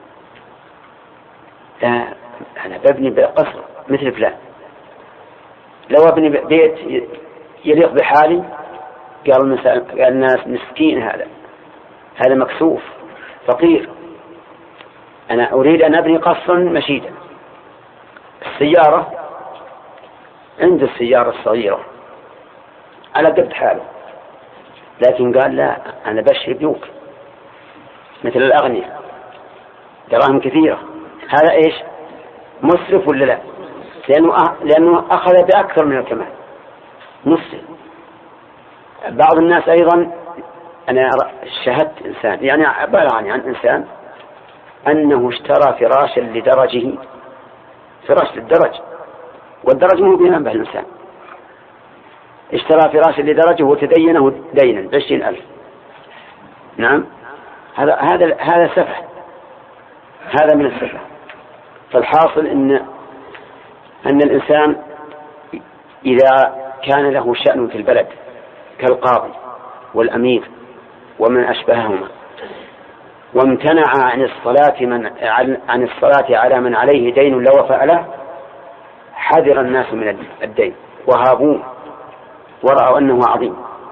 لا، أنا ببني قصر مثل فلان، لو أبني بيت يليق بحالي قال الناس مسكين، هذا هذا مكسوف فقير. أنا أريد أن أبني قصرا مشيدا. السيارة عند السيارة الصغيرة على قد حاله، لكن قال لا أنا بشري بيوت مثل الأغنياء دراهم كثيرة. هذا إيش؟ مسرف ولا لا؟ لأنه لأنه أخذ بأكثر من الكمال، مسرف. بعض الناس أيضا، أنا شاهدت إنسان يعني بلغني عن إنسان أنه اشترى فراشا لدرجه، فراش للدرج، والدرج مو بينبه الإنسان، اشترى فراشا لدرجه وتدينه دينا بعشرين ألف. نعم، هذا هذا هذا سفه، هذا من السفه. فالحاصل إن أن الإنسان إذا كان له شأن في البلد كالقاضي والأمير ومن أشبههما وامتنع عن الصلاة من عن الصلاة على من عليه دين لو وفى له، حذر الناس من الدين وهابوه ورأوا أنه عظيم.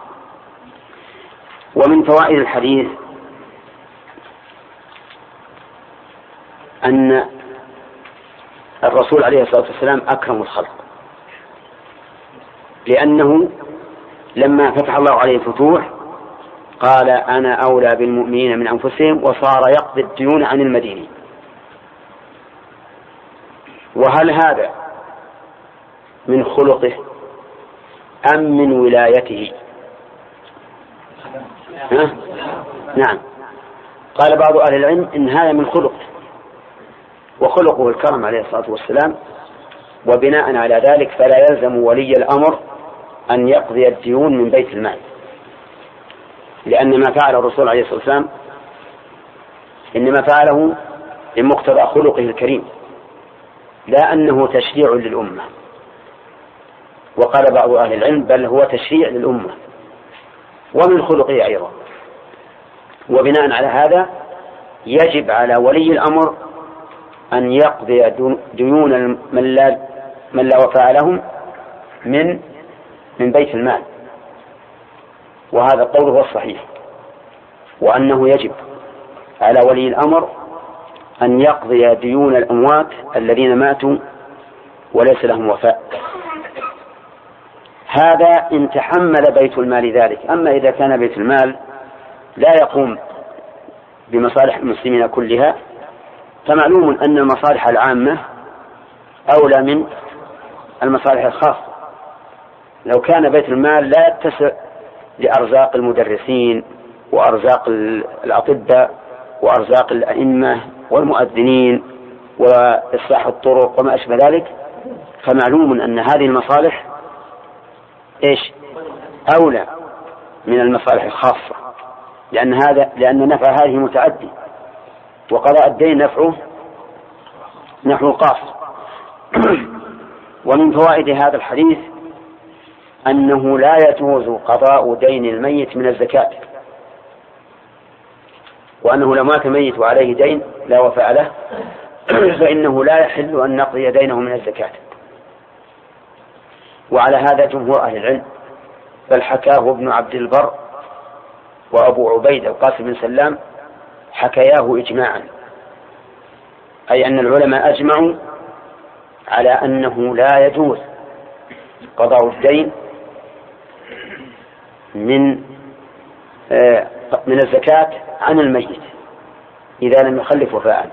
ومن فوائد الحديث أن الرسول عليه الصلاة والسلام أكرم الخلق، لأنه لما فتح الله عليه الفتوح قال أنا أولى بالمؤمنين من أنفسهم، وصار يقضي الديون عن المدينين. وهل هذا من خلقه أم من ولايته؟ ها؟ نعم، قال بعض أهل العلم إن هذا من خلقه، وخلقه الكرم عليه الصلاة والسلام، وبناء على ذلك فلا يلزم ولي الأمر أن يقضي الديون من بيت المال، لأن ما فعل الرسول عليه الصلاة والسلام إنما فعله لمقتضى خلقه الكريم، لا أنه تشريع للأمة. وقال بعض أهل العلم بل هو تشريع للأمة ومن خلقه أيضا. وبناء على هذا يجب على ولي الأمر أن يقضي ديون من لا, من لا وفاء لهم من من بيت المال، وهذا القول هو الصحيح، وأنه يجب على ولي الأمر أن يقضي ديون الأموات الذين ماتوا وليس لهم وفاء. هذا إن تحمل بيت المال ذلك. أما إذا كان بيت المال لا يقوم بمصالح المسلمين كلها، فمعلوم أن المصالح العامة أولى من المصالح الخاصة. لو كان بيت المال لا يتسع لأرزاق المدرسين وأرزاق الأطباء وأرزاق الأئمة والمؤذنين وإصلاح الطرق وما أشبه ذلك، فمعلوم أن هذه المصالح إيش أولى من المصالح الخاصة، لأن هذا لأن نفع هذه متعدي، وقضاء الدين نفعه نحو القاص. ومن فوائد هذا الحديث أنه لا يجوز قضاء دين الميت من الزكاة، وأنه لو مات ميت وعليه دين لا وفاء له فإنه لا يحل أن نقضي دينه من الزكاة. وعلى هذا جمهور أهل العلم، بل حكاه ابن عبد البر وأبو عبيد القاسم بن سلام حكياه إجماعا، أي أن العلماء أجمعوا على أنه لا يجوز قضاء الدين من آه من الزكاة عن الميت إذا لم يخلف وفاء،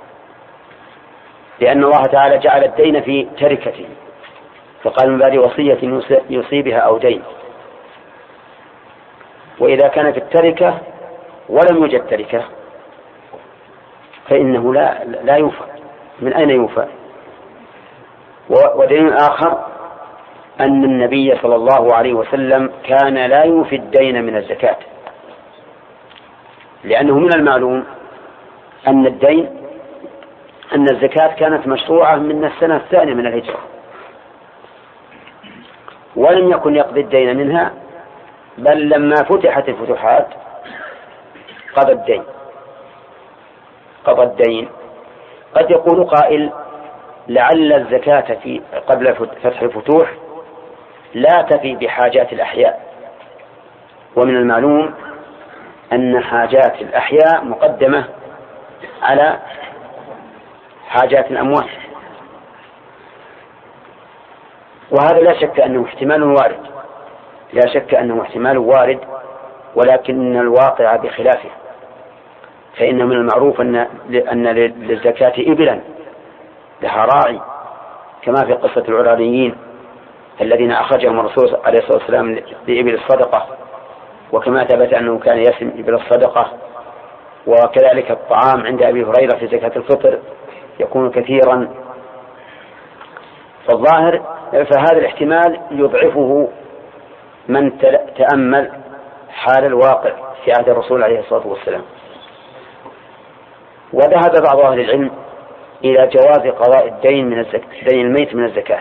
لأن الله تعالى جعل الدين في تركته، فقال من بعد وصية يوصي بها أو دين. وإذا كان في التركة ولم يوجد تركة فإنه لا لا يوفى. من أين يوفى؟ ودين آخر أن النبي صلى الله عليه وسلم كان لا يوفي الدين من الزكاة، لأنه من المعلوم أن الدين أن الزكاة كانت مشروعة من السنة الثانية من الهجرة، ولم يكن يقضي الدين منها، بل لما فتحت الفتوحات قضى الدين قضى الدين قد يقول قائل لعل الزكاة في قبل فتح الفتوح لا تفي بحاجات الأحياء، ومن المعلوم أن حاجات الأحياء مقدمة على حاجات الأموات، وهذا لا شك أنه احتمال وارد لا شك أنه احتمال وارد ولكن الواقع بخلافه. فإن من المعروف أن أن للزكاة إبلا لها راعي، كما في قصة العرانيين الذين أخرجهم الرسول عليه الصلاة والسلام لإبل الصدقة، وكما ثبت أنه كان يسم إبل الصدقة. وكذلك الطعام عند أبي هريرة في زكاة الفطر يكون كثيرا. فالظاهر فهذا الاحتمال يضعفه من تأمل حال الواقع في عهد الرسول عليه الصلاة والسلام. وذهب بعض أهل العلم إلى جواز قضاء الدين من الزكاة دين الميت من الزكاة،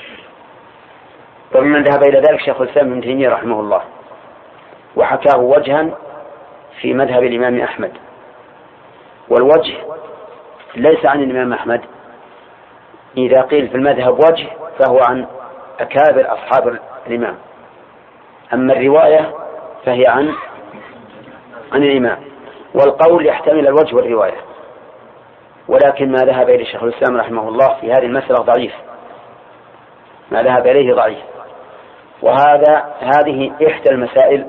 ومن ذهب إلى ذلك شيخ الإسلام ابن تيمية رحمه الله، وحكاه وجها في مذهب الإمام أحمد. والوجه ليس عن الإمام أحمد، إذا قيل في المذهب وجه فهو عن أكابر أصحاب الإمام، أما الرواية فهي عن عن الإمام، والقول يحتمل الوجه والرواية. ولكن ما ذهب إليه شيخ الإسلام رحمه الله في هذه المسألة ضعيف، ما ذهب إليه ضعيف. وهذا هذه إحدى المسائل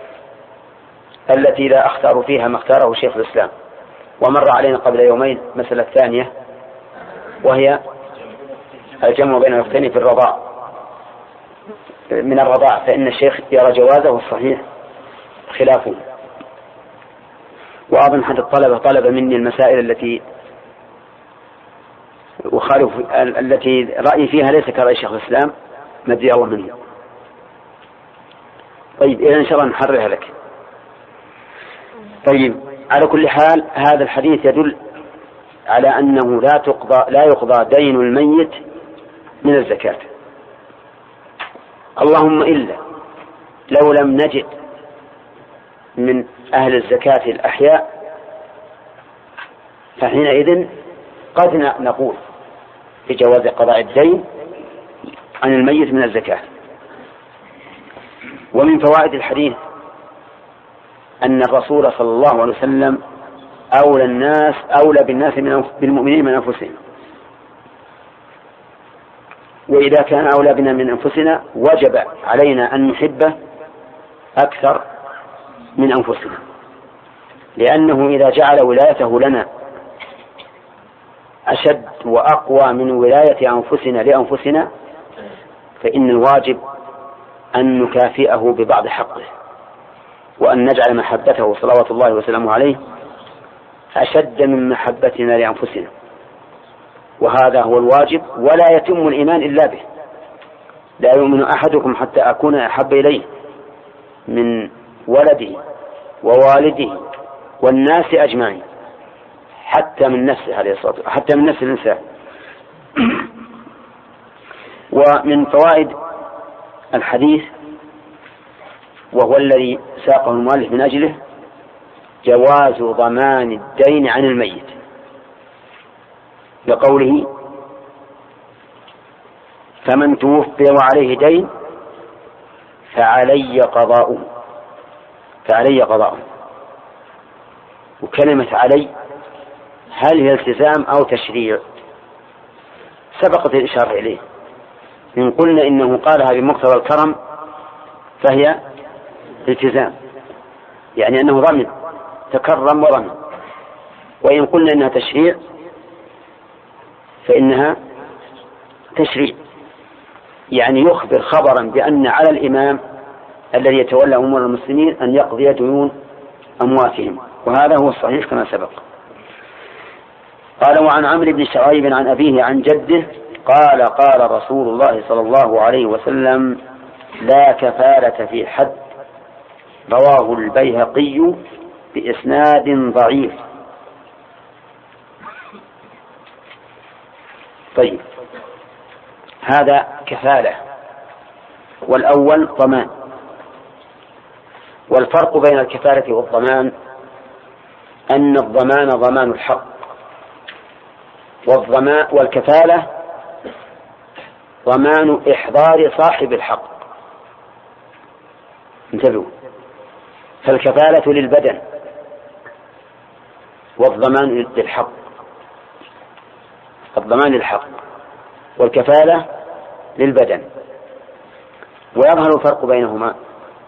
التي لا أختار فيها ما اختاره شيخ الإسلام. ومر علينا قبل يومين مسألة ثانية وهي الجمع بين الأختين في الرضاع من الرضاع، فإن الشيخ يرى جوازه والصحيح خلافه. وأظن أحد الطلبة طلب مني المسائل التي وخالف التي رأيي فيها ليس كرأي شيخ الإسلام مجزي الله منه. طيب إذا إن شاء الله نحررها لك. طيب على كل حال هذا الحديث يدل على أنه لا تقضى لا يقضى دين الميت من الزكاة، اللهم إلا لو لم نجد من أهل الزكاة الأحياء، فحينئذ قد نقول بجواز قضاء الدين عن الميت من الزكاة. ومن فوائد الحديث أن الرسول صلى الله عليه وسلم أولى الناس أولى بالناس من بالمؤمنين من أنفسهم، وإذا كان أولى بنا من أنفسنا وجب علينا أن نحبه أكثر من أنفسنا، لأنه إذا جعل ولايته لنا أشد وأقوى من ولاية أنفسنا لأنفسنا فإن الواجب أن نكافئه ببعض حقه، وأن نجعل محبته صلوات الله وسلامه عليه أشد من محبتنا لأنفسنا، وهذا هو الواجب، ولا يتم الإيمان إلا به. لا يؤمن أحدكم حتى أكون أحب إليه من ولده ووالده والناس أجمعين، حتى من نفسه عليه الصلاة والسلام، حتى من نفس الإنسان. ومن فوائد الحديث وهو الذي ساقه المؤلف من أجله جواز ضمان الدين عن الميت، لقوله فمن توفي وعليه دين فعلي قضاؤه فعلي قضاؤه. وكلمة علي هل هي التزام أو تشريع؟ سبقت الإشارة إليه. إن قلنا إنه قالها بمقتضى الكرم فهي التزام، يعني أنه ضمن، تكرم وضمن. وإن قلنا إنها تشريع فإنها تشريع، يعني يخبر خبرا بأن على الإمام الذي يتولى أمور المسلمين أن يقضي ديون أمواتهم، وهذا هو الصحيح كما سبق. قال وعن عمرو بن شعيب عن أبيه عن جده قال قال رسول الله صلى الله عليه وسلم لا كفالة في حد، رواه البيهقي بإسناد ضعيف. طيب، هذا كفالة، والأول ضمان. والفرق بين الكفالة والضمان أن الضمان ضمان الحق، والضمان والكفالة ضمان إحضار صاحب الحق. انتبهوا، فالكفالة للبدن والضمان للحق، الضمان للحق والكفالة للبدن. ويظهر الفرق بينهما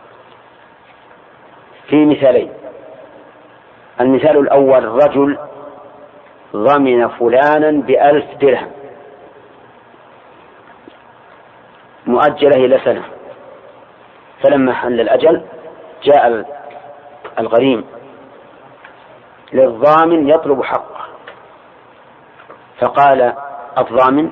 في مثالين. المثال الأول رجل ضمن فلانا بألف درهم مؤجلة إلى سنة، فلما حل الأجل جاء الغريم للضامن يطلب حقه، فقال الضامن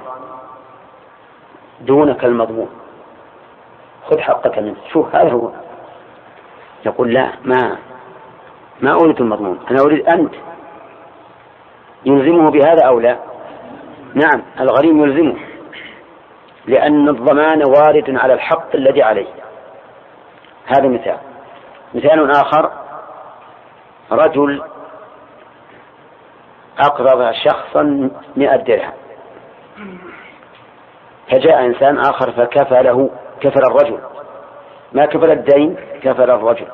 دونك المضمون، خذ حقك منه. شوف هذا هو. يقول لا، ما ما أريد المضمون، أنا أريد أنت. يلزمه بهذا أو لا؟ نعم، الغريم يلزمه، لأن الضمان وارد على الحق الذي عليه. هذا مثال. مثال آخر رجل أقرض شخصا مئة درهم، فجاء إنسان آخر فكفله، كفل الرجل، ما كفل الدين، كفل الرجل.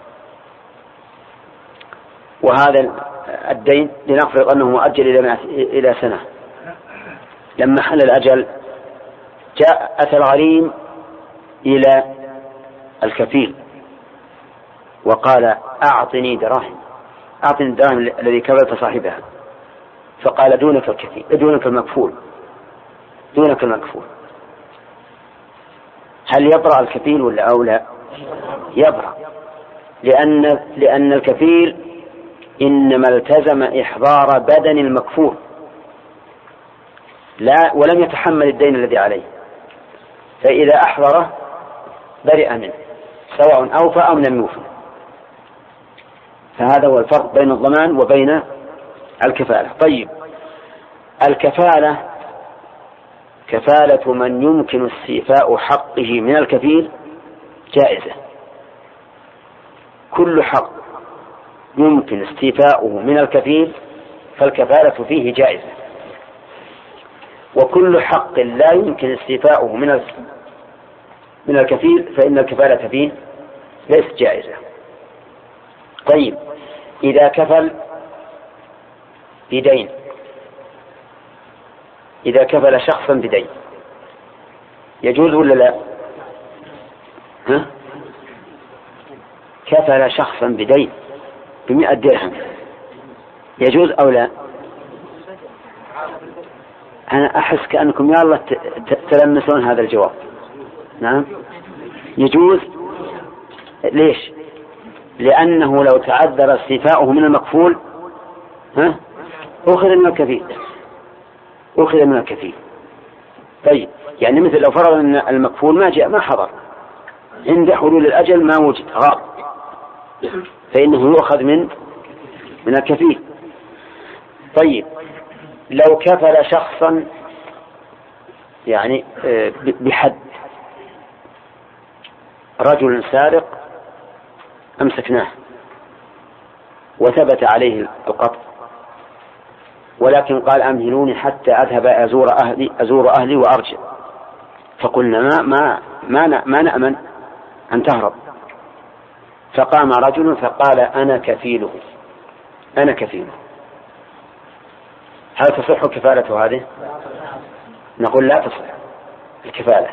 وهذا الدين لنفرض أنه مؤجل إلى سنة. لما حل الأجل جاء أتى الغريم إلى الكفيل وقال أعطني دراهم، أعطني الدراهم الذي كفلت صاحبها. فقال دونك الكفيل، دونك المكفول، دونك المكفول. هل يبرأ الكفيل ولا أولى؟ يبرأ، لأن لأن الكفيل إنما التزم إحضار بدن المكفول لا ولم يتحمل الدين الذي عليه، فإذا أحضره برئ منه سواء أوفى أو لم يوفى. فهذا هو الفرق بين الضمان وبين الكفالة. طيب، الكفالة كفالة من يمكن استيفاء حقه من الكفيل جائزة. كل حق يمكن استيفاؤه من الكفيل فالكفالة فيه جائزة، وكل حق لا يمكن استيفاؤه من من الكفيل فإن الكفالة فيه ليست جائزة. طيب، إذا كفل بدين، إذا كفل شخصا بدين يجوز ولا لا؟ ها؟ كفل شخصا بدين بمئة درهم يجوز أو لا؟ أنا أحس كأنكم يا الله تلمسون هذا الجواب. نعم يجوز. ليش؟ لأنه لو تعذر استيفاؤه من المكفول ها أخذ من الكفيل أخذ من الكفيل. طيب يعني مثل لو فرض أن المكفول ما جاء ما حضر عند حلول الأجل ما وجد غاب فإنه يؤخذ من من الكفيل. طيب لو كفل شخصا يعني بحد رجل سارق أمسكناه وثبت عليه القتل ولكن قال أمهلوني حتى أذهب أزور أهلي أزور أهلي وأرجع فقلنا ما ما ما, ما نأمن أن تهرب فقام رجل فقال أنا كفيله أنا كفيله. هل تصح كفالة هذه؟ نقول لا تصح الكفالة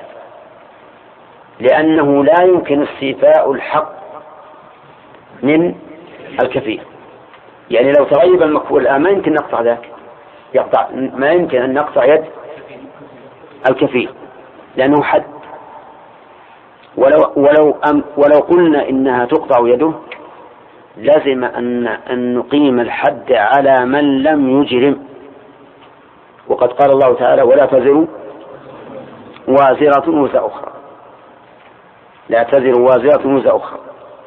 لأنه لا يمكن استيفاء الحق من الكفيل. يعني لو تغيب المكفول الآن ما يمكن نقطع ذاك يقطع ما يمكن أن نقطع يد الكفيل لأنه حد. ولو ولو أم ولو قلنا إنها تقطع يده لازم أن أن نقيم الحد على من لم يجرم وقد قال الله تعالى ولا تزر وازرة وزر أخرى لا تزر وازرة وزر أخرى.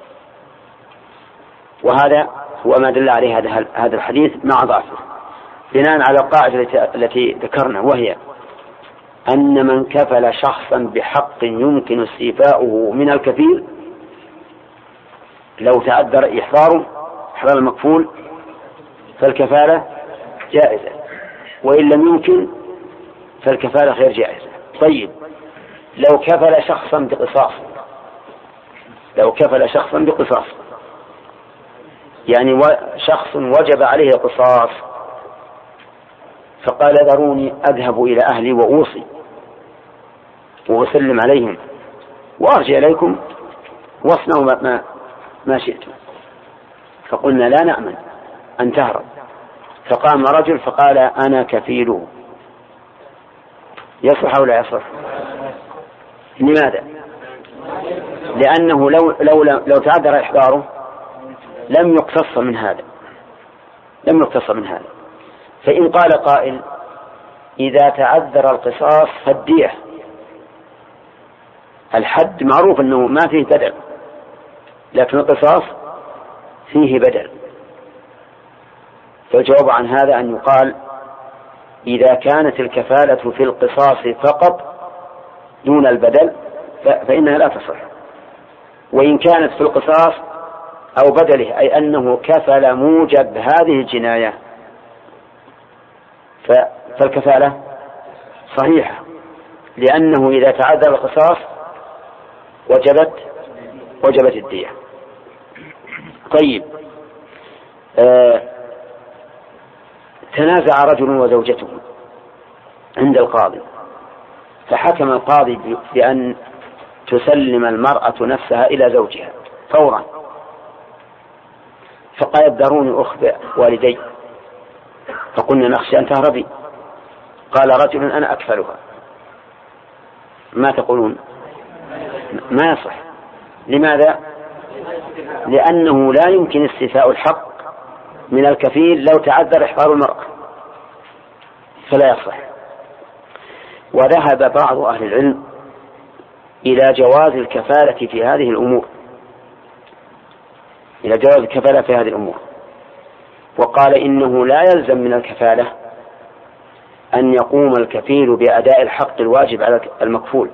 وهذا هو ما دل عليه هذا هذا الحديث مع ضعفه بناء على القاعدة التي ذكرنا وهي أن من كفل شخصا بحق يمكن استيفاؤه من الكفيل لو تعذر إحضاره إحضار المكفول فالكفالة جائزة وإن لم يمكن فالكفالة غير جائزة. طيب لو كفل شخصا بقصاص لو كفل شخصا بقصاص يعني شخص وجب عليه قصاص فقال ذروني أذهب إلى أهلي وأوصي وأسلم عليهم وأرجع إليكم واصنعوا ما, ما شئتم فقلنا لا نأمن أن تهرب فقام رجل فقال أنا كفيله يصح أو لا يصح؟ لماذا؟ لأنه لو, لو, لو تعذر إحضاره لم يقتص من هذا لم يقتص من هذا. فإن قال قائل إذا تعذر القصاص فالدية الحد معروف أنه ما فيه بدل لكن القصاص فيه بدل فالجواب عن هذا أن يقال إذا كانت الكفالة في القصاص فقط دون البدل فإنها لا تصح وإن كانت في القصاص أو بدله أي أنه كفل موجب هذه الجناية فالكفالة صحيحة لأنه إذا تعذر القصاص وجبت وجبت الدية. طيب آه تنازع رجل وزوجته عند القاضي فحكم القاضي بأن تسلم المرأة نفسها إلى زوجها فورا فقال داروني أخبئ والدي فقلنا نخشى أن تهربي قال رجل أنا أكفلها ما تقولون؟ ما يصح. لماذا؟ لأنه لا يمكن استيفاء الحق من الكفيل لو تعذر إحضار المرأة فلا يصح. وذهب بعض أهل العلم إلى جواز الكفالة في هذه الأمور إلى جواز الكفالة في هذه الأمور وقال إنه لا يلزم من الكفالة أن يقوم الكفيل بأداء الحق الواجب على المكفول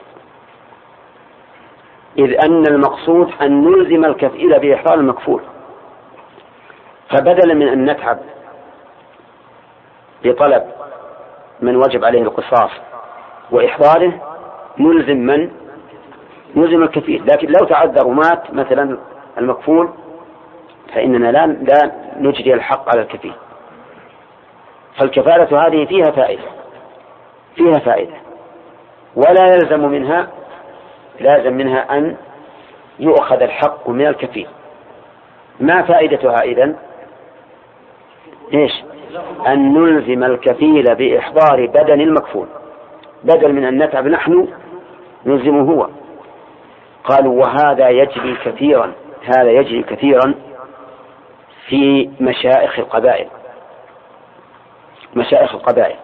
إذ أن المقصود أن نلزم الكفيل بإحضار المكفول فبدلا من أن نتعب بطلب من وجب عليه القصاص وإحضاره نلزم من نلزم الكفيل. لكن لو تعذر ومات مثلا المكفول فإننا لا, لا نجري الحق على الكفيل. فالكفالة هذه فيها فائدة فيها فائدة ولا يلزم منها لازم منها أن يؤخذ الحق من الكفيل. ما فائدتها إذن؟ إيش؟ أن نلزم الكفيل بإحضار بدن المكفول بدل من أن نتعب نحن نلزمه هو. قالوا وهذا يجري كثيرا هذا يجري كثيرا في مشائخ القبائل مشائخ القبائل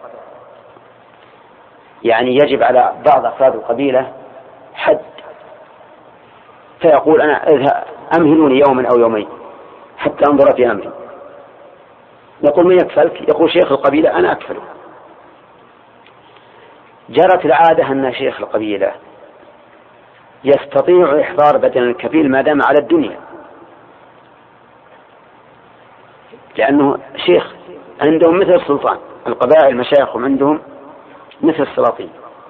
يعني يجب على بعض أفراد القبيلة حد، فيقول أنا أمهلوني يوما أو يومين حتى أنظر في أمري. نقول من يكفلك؟ يقول شيخ القبيلة أنا أكفله. جرت العادة أن شيخ القبيلة يستطيع إحضار بدن الكفيل ما دام على الدنيا، لأنه شيخ عندهم مثل السلطان. القبائل مشايخهم عندهم مثل السلاطين،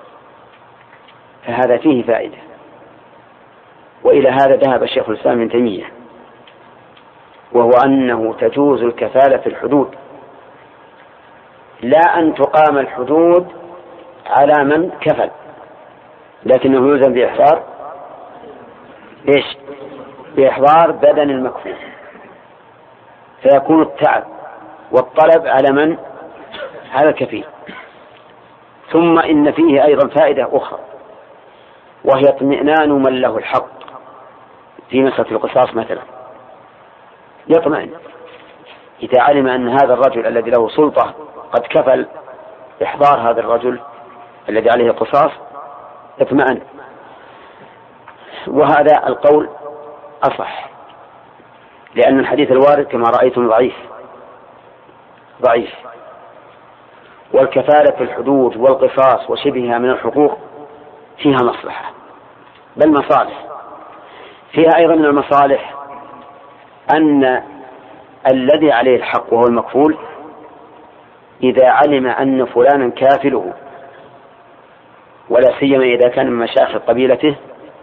فهذا فيه فائدة. وإلى هذا ذهب الشيخ الإسلام ابن تيمية، وهو أنه تجوز الكفالة في الحدود، لا أن تقام الحدود على من كفل، لكنه يلزم بإحضار إيش؟ بإحضار بدن المكفول، فيكون التعب والطلب على من؟ على الكفيل. ثم إن فيه أيضا فائدة أخرى، وهي اطمئنان من له الحق في مسألة القصاص مثلا. يطمئن إذا علم أن هذا الرجل الذي له سلطة قد كفل إحضار هذا الرجل الذي عليه القصاص، اطمئن. وهذا القول أصح، لأن الحديث الوارد كما رأيتم ضعيف ضعيف والكفالة في الحدود والقصاص وشبهها من الحقوق فيها مصلحة بل مصالح. فيها أيضا من المصالح أن الذي عليه الحق وهو المكفول إذا علم أن فلانا كافله، ولا سيما إذا كان من مشايخ قبيلته،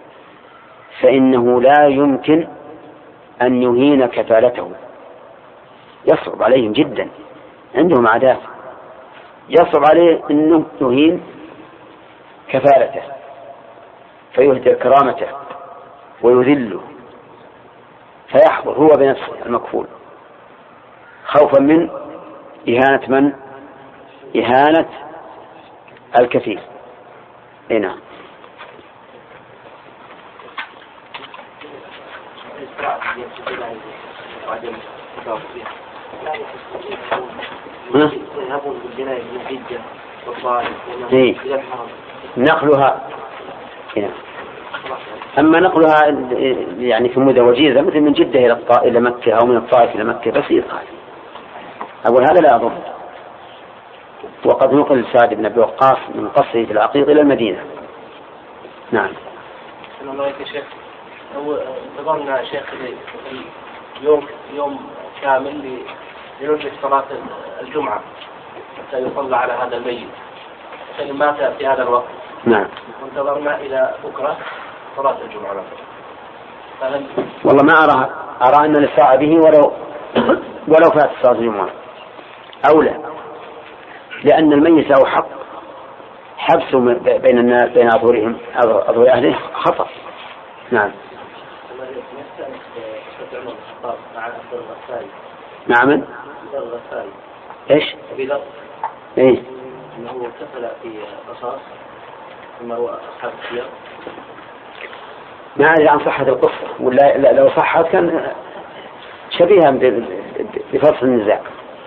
فإنه لا يمكن أن يهين كفالته. يصعب عليهم جدا، عندهم عادات يصعب عليه أنه يهين كفالته فيهدر كرامته ويذله، فيحضر هو بنفسه المكفول خوفا من إهانة من؟ إهانة الكفيل. هنا إيه؟ نقلها هنا. أما نقلها يعني في مدة وجيزة مثل من جدة إلى الطائف إلى مكة أو من الطائف إلى مكة بسيط هذا. أقول هذا لا أظن. وقد نقل سعد بن أبي وقاص من قصره في العقيق إلى المدينة. نعم. الله يا شيخ، هو انتظرنا شيخ يوم يوم كامل لنجلس صلاة الجمعة حتى يصلى على هذا الميت، عشان مات في هذا الوقت. نعم. وانتظرنا إلى بكرة صلاة الجمعة مثلا. فهل والله ما أرى أرى أن الإسراع به ولو ولو فات صلاة الجمعة أولى، لأن الميت له حق حبسه بين الناس بين أظهرهم أظهر أهله خطأ. نعم. نعم. إيش؟ إيه؟ إنه كفل في قصاص ثم هو أصحاب السياق. ما أدري عن صحة القصة، ولا لو صحت كان شبيها بفصل النزاع.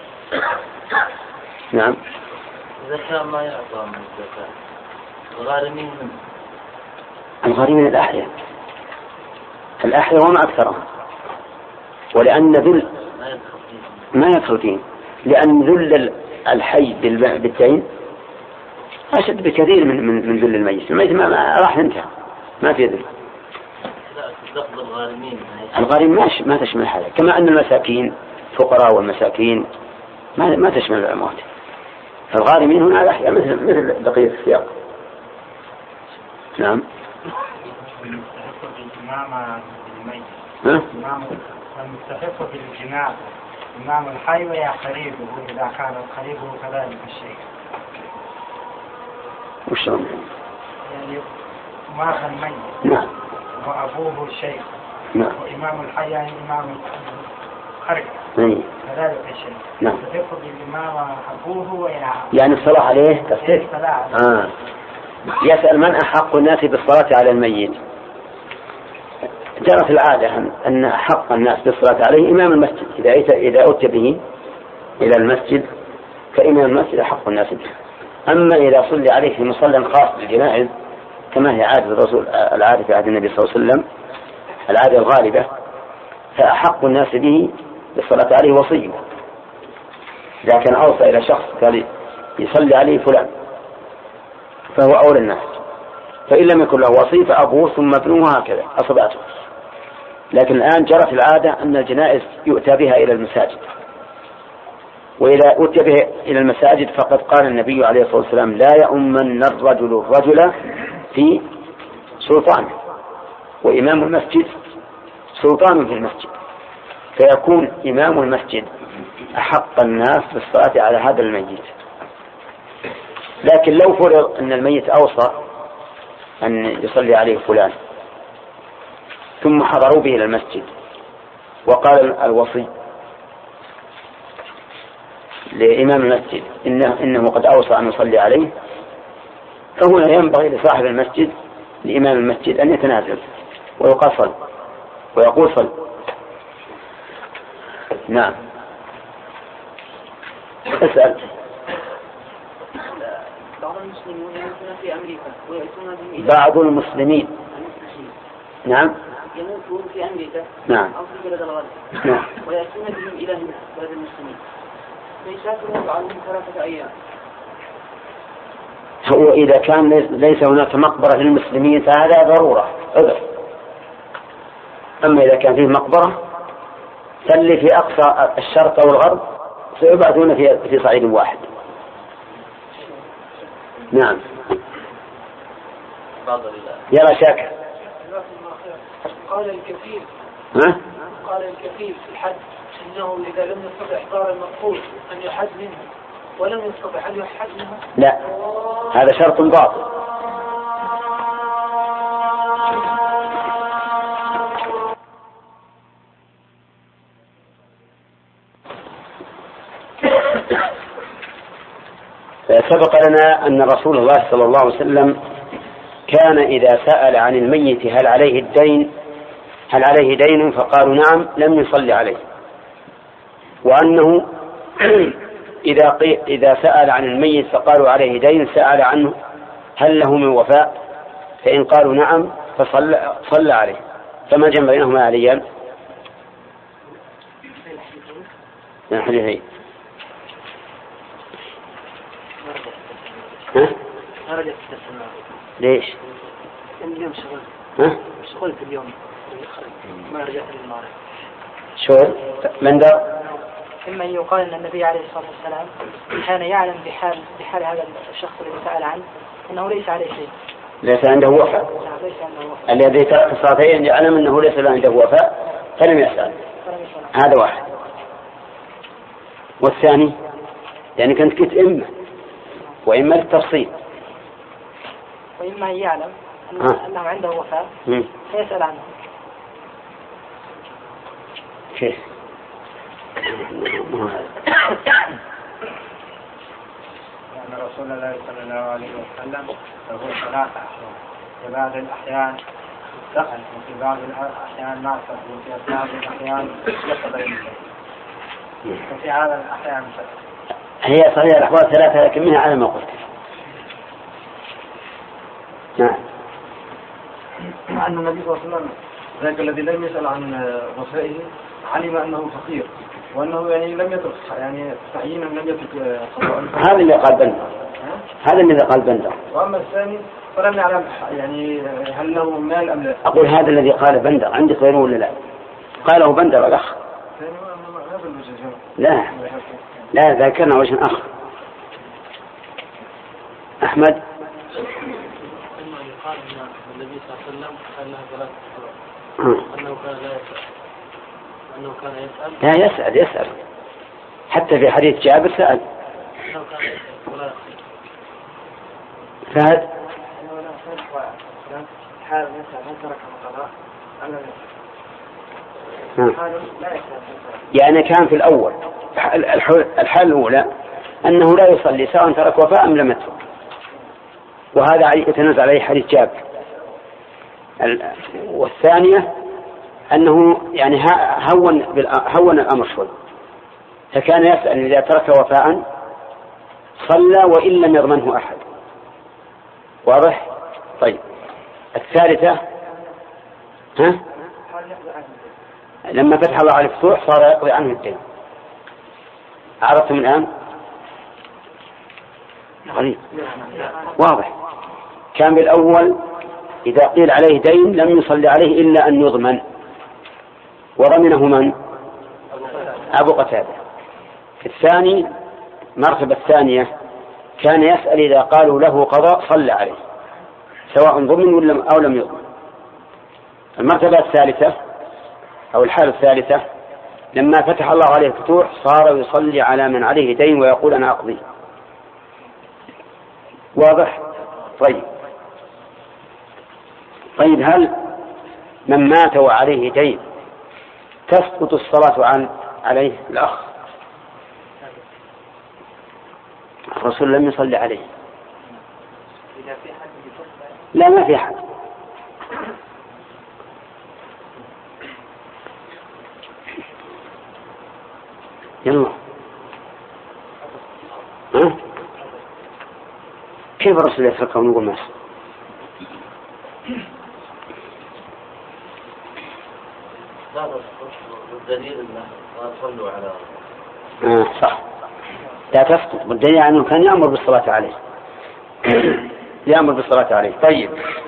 نعم. الزكاة ما يعطى من الزكاة. الغارمين من الغارمين الأحياء الأحياء وما أكثرهم، ولأن ذل ما يدخل فيهم، لأن ذل الحي بالدين أشد بكثير من من من ذل الميت. الميت ما, ما راح ينتهي، ما في ذل. الغارم ما ما تشمل هذا، كما أن المساكين فقراء والمساكين ما ما تشمل الأموات. فالغارمين هنا الأحياء مثل مثل بقية السياق. نعم. المستحق في الجماع إمام الحي ويا قريبه إذا كان قريبه كذلك الشيء. وشلون؟ يعني مات الميت نعم وأبوه الشيخ نعم وإمام الحي يعني إمام الخرق نعم كذلك الشيء نعم يقضي الإمام أبوه وينعم يعني الصلاة عليه تصير آه. يسأل من أحق الناس بالصلاة على الميت. جرت العادة أن أحق الناس بالصلاة عليه إمام المسجد، إذا إذا أتى به إلى المسجد فإمام المسجد أحق الناس به. أما إذا صلي عليه في مصلى خاص بالجنائز كما هي عادة الرسول العادة في عهد النبي صلى الله عليه وسلم العادة الغالبة، فأحق الناس به بالصلاة عليه وصيه. إذا كان أوصى إلى شخص قال يصلي عليه فلان فهو أولى الناس، فإن لم يكن له وصي فأبوه ثم ابنه هكذا أصبعته. لكن الآن جرت العادة أن الجنائز يؤتى بها إلى المساجد، وإذا أتي به إلى المساجد فقد قال النبي عليه الصلاة والسلام لا يؤمن الرجل الرجل في سلطانه، وإمام المسجد سلطان في المسجد، فيكون إمام المسجد أحق الناس بالصلاة على هذا الميت. لكن لو فرض أن الميت أوصى أن يصلي عليه فلان ثم حضروا به إلى المسجد وقال الوصي لإمام المسجد إنه, إنه قد أوصى أن يصلي عليه، فهنا ينبغي لصاحب المسجد لإمام المسجد أن يتنازل ويقصل ويقول صل. نعم اسأل. بعض المسلمين يموتون في أمريكا ويأتون به بعض المسلمين نعم يموتون في أمريكا نعم أو في بلد الغرب نعم ويأتون بهم إلى هنا بلد المسلمين فيسافرون بعضهم ثلاثة أيام. هو إذا كان ليس هناك مقبرة للمسلمين فهذا ضرورة عذر. أما إذا كان فيه مقبرة فاللي في أقصى الشرق أو الغرب سيبعثون في في صعيد واحد. نعم يلا شاكر. قال الكثير ها؟ قال الكثير في الحد إنه إذا لم يستطع إحضار المقصود أن يحد منه ولم يستطع أن يحد منه لا هذا شرط باطل. سبق لنا أن رسول الله صلى الله عليه وسلم كان إذا سأل عن الميت هل عليه الدين هل عليه دين فقالوا نعم لم يصلي عليه، وأنه إذا إذا سأل عن الميت فقالوا عليه دين سأل عنه هل له من وفاء، فإن قالوا نعم فصلى صلى عليه. فما جمع بينهما عليان؟ الحديثين. ها؟ ليش؟ اليوم شغل. ها؟ شغلت اليوم ما رجعت للمعرفة. شغل بندر. إما أن يقال أن النبي عليه الصلاة والسلام كان يعلم بحال بحال هذا الشخص الذي سأل عنه أنه ليس عليه شيء. ليس عنده وفاء. ليس عنده وفاء. الذي ترك الصلاتين يعلم أنه ليس عنده وفاء فلم يسأل. هذا واحد. والثاني يعني كنت كنت إما وإما للتفصيل. وإما أن يعلم أن آه. أنه عنده وفاء مم. فيسأل عنه. كيف؟ أن رسول الله صلى الله عليه وسلم له ثلاثة أحيان، في بعض الأحيان دخل وفي بعض الأحيان ما دخل وفي بعض الأحيان يقضي وفي هذا الأحيان هي صحيح الأحوال ثلاثة لكن منها على ما قلت. نعم. مع أن النبي صلى الله عليه وسلم ذاك الذي لم يسأل عن وفائه علم أنه فقير وأنه يعني لم يترك يعني تعيينا لم يترك قضاء. هذا اللي قال بندر. هذا اللي قال بندر. وأما الثاني فلم يعلم يعني هل له مال أم لا. أقول هذا الذي قال بندر عندي غيره ولا لا؟ قاله بندر الأخ. لا لا ذكرنا وجه آخر. أحمد. قال أن النبي صلى الله عليه وسلم أنها ثلاثة أسبوع أنه كان لا يسأل أنه كان يسأل لا يسأل يسأل حتى في حديث جابر سأل. أنه كان يسأل ولا يسأل. فهد حال مثلا هل ترك القضاء أم لا؟ يعني كان في الأول الحال الأولى أنه لا يصلي سواء ترك وفاء أم لم يترك، وهذا يتنازع عليه حديث جابر. والثانية أنه يعني هون هون الأمر شوي، فكان يسأل إذا ترك وفاء صلى وإن لم يضمنه أحد. واضح؟ طيب الثالثة ها؟ لما فتح الله على الفتوح صار يقضي عنه الدين. عرفتم الآن؟ غريب واضح. كان بالأول إذا قيل عليه دين لم يصلي عليه إلا أن يضمن، وضمنه من؟ أبو قتادة. الثاني مرتبة الثانية كان يسأل إذا قالوا له قضاء صلى عليه سواء ضمن أو لم يضمن. المرتبة الثالثة أو الحالة الثالثة لما فتح الله عليه الفتوح صار يصلي على من عليه دين ويقول أنا أقضي. واضح؟ طيب طيب هل من مات وعليه دين تسقط الصلاة عن عليه؟ الأخ الرسول لم يصلي عليه. لا ما في حد. يلا ها؟ كيف الرسول يتركه ونقول ماشي؟ لا الدليل انه صلوا على آه صح لا تسقط، والدليل عنه كان يأمر بالصلاة عليه يأمر بالصلاة عليه. طيب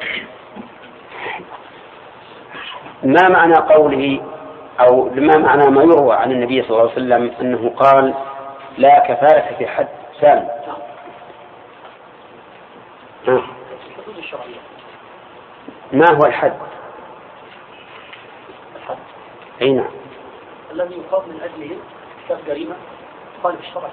ما معنى قوله أو ما معنى ما يروى عن النبي صلى الله عليه وسلم أنه قال لا كفارة في حد ثاني؟ ما هو الحد؟ أي نعم الذي يقام من أجله كتاب جريمة خالف الشرع.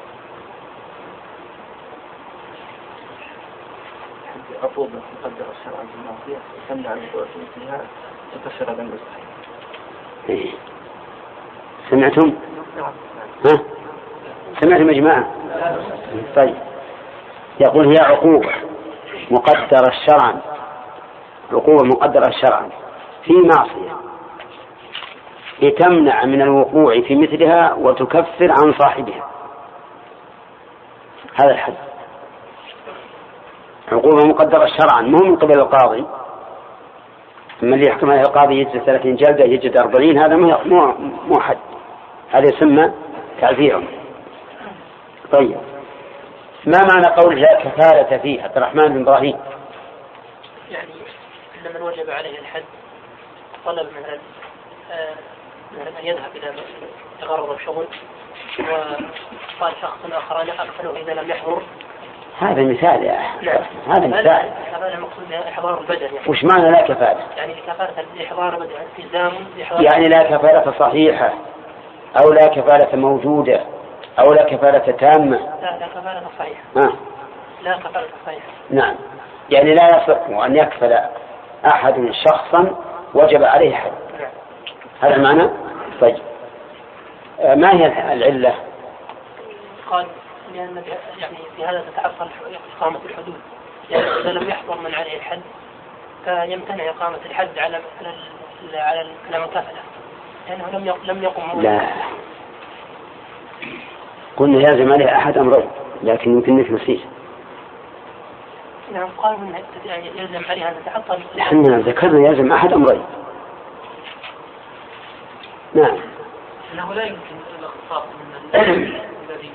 عقوبة مقدرة الشرع بالمعصية تمنع عن الوقوع فيها تكسر ذنب الصحيح. سمعتم؟ ها؟ سمعتم يا جماعة؟ طيب يقول هي عقوبة مقدرة شرعا، عقوبة مقدرة شرعا في معصية لتمنع من الوقوع في مثلها وتكفر عن صاحبها. هذا الحد. عقوبة مقدرة شرعا مو من قبل القاضي، أما اللي يحكم عليه القاضي يجد ثلاثين جلدة يجد أربعين، هذا مو مو حد، هذا يسمى تعزير. طيب ما معنى قول لا كفارة فيه؟ عبد الرحمن بن إبراهيم. يعني أن من وجب عليه الحد طلب من أن يذهب إلى تغرر الشغل وقال شخص آخر أنا أقتله إذا لم يحضر. هذا مثال يا أخي. هذا مثال. هذا المقصود إحضار البدن. يعني. وش معنى لا كفارة؟ يعني كفارة إحضار بدن التزام. يعني لا كفارة صحيحة أو لا كفارة موجودة أو لا كفارة تامة. لا لا كفارة صحيحة. آه. لا كفارة صحيحة. نعم يعني لا يصح أن يكفل أحد شخصا وجب عليه حد. نعم. هذا المعنى. طيب ما هي العلة؟ قال لأن يعني في هذا تتعطل إقامة الحدود، يعني إذا لم يحضر من عليه الحد فيمتنع إقامة الحد على على على من كفله، لأنه لم لم يقم. لا قلنا يلزم عليه أحد أمرين لكن يمكن أنك نسيت. نعم قالوا إنه يلزم عليه أن تتعطل. نحن ذكرنا يلزم أحد أمرين. نعم. أنه لا يمكن الاختصاص من الذي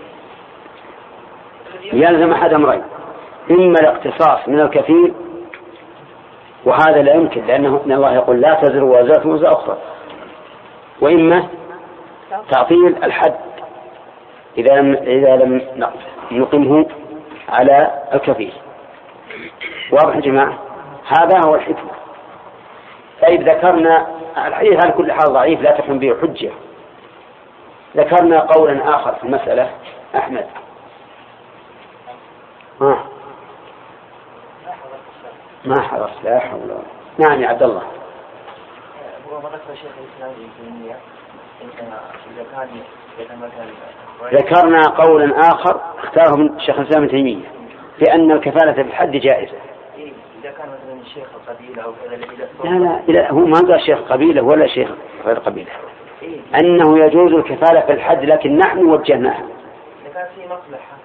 يلزم أحد أمرين، إما الاقتصاص من الكفيل وهذا لا يمكن لأنه إن الله يقول لا تزر وازرة وزر أخرى، وإما تعطيل الحد إذا لم إذا لم نقمه على الكفيل. واضح يا جماعة؟ هذا هو الحكمة. طيب ذكرنا الحديث على كل حال ضعيف لا تحكم به حجة. ذكرنا قولا آخر في المسألة. أحمد. ها. ما حرص لا حول ولا قوة. نعم يا عبد الله. هو ما ذكر شيخ الإسلام ابن تيمية إذا كان إذا مثلا ذكرنا قولا آخر اختاره من شيخ الإسلام ابن تيمية بأن الكفالة بالحد جائزة. إذا كان مثلا الشيخ القبيلة أو كذا لا لا هو ما قال شيخ قبيلة ولا شيخ غير قبيلة، أنه يجوز الكفالة في الحد لكن نحن وجهناها. كان في مصلحة.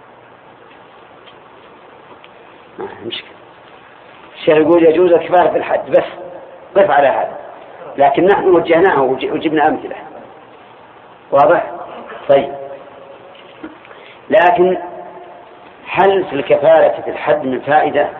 ما مشكلة. الشيخ يقول يجوز الكفالة في الحد بس قف على هذا، لكن نحن وجهناها وجبنا أمثلة. واضح؟ طيب. لكن هل في الكفالة في الحد من فائدة؟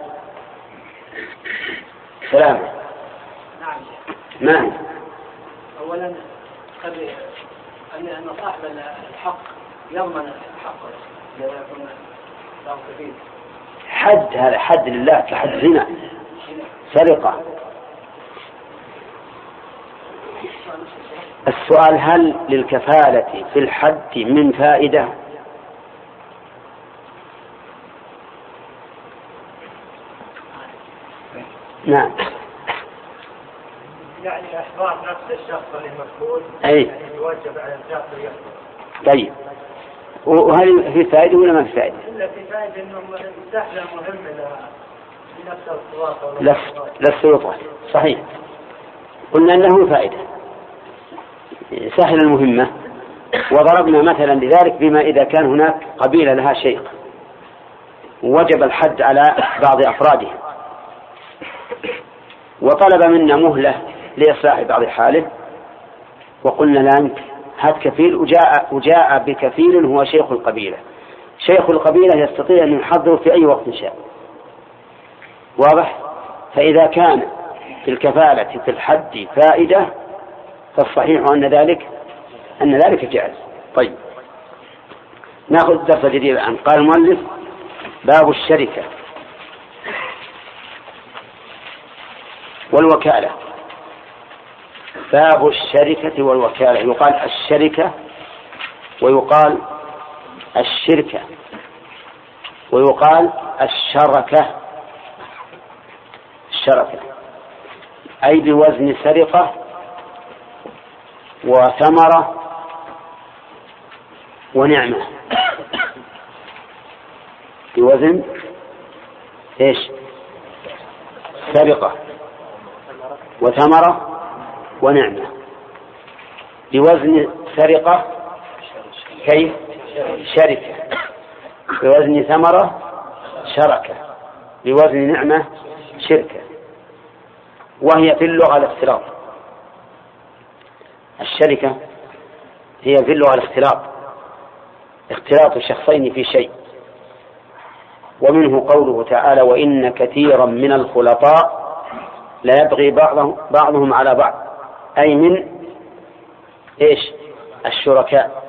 سلام. نعم. ما هي؟ أولا قد أن صاحب الحق يضمن حقه لا يكون له كبير. حد هذا حد لله كحد زنا سرقة. السؤال هل للكفالة في الحد من فائدة؟ نعم. يعني إحضار نفس الشخص اللي مفقود أي يوجب على الشخص يحضر. طيب، وهل في فائدة ولا ما في فائدة؟ إلا في فائدة إنه سهلة مهمة لنفس السلطة. لا السلطة صحيح. قلنا أنه فائدة سهل المهمة، وضربنا مثلا لذلك بما إذا كان هناك قبيلة لها شيخ وجب الحد على بعض أفراده وطلب منا مهلة لإصلاح بعض حاله، وقلنا لا هات كفيل، وجاء, وجاء بكفيل هو شيخ القبيلة. شيخ القبيلة يستطيع أن يحضر في أي وقت شاء. واضح؟ فإذا كان في الكفالة في الحد فائدة فالصحيح أن ذلك أن ذلك جائز. طيب، نأخذ درس جديد الآن. قال المؤلف: باب الشركة والوكالة. باب الشركة والوكالة، يقال الشركة ويقال الشركة ويقال الشركة. الشركة أي بوزن سرقة وثمرة ونعمة. بوزن إيش؟ سرقة وثمرة ونعمة. بوزن سرقة كيف؟ شركة. بوزن ثمرة شركة. بوزن نعمة شركة. وهي في اللغة الاختلاط. الشركة هي في اللغة الاختلاط، اختلاط الشخصين في شيء. ومنه قوله تعالى: وإن كثيرا من الخلطاء لا يبغي بعضهم, بعضهم على بعض، أي من إيش؟ الشركاء.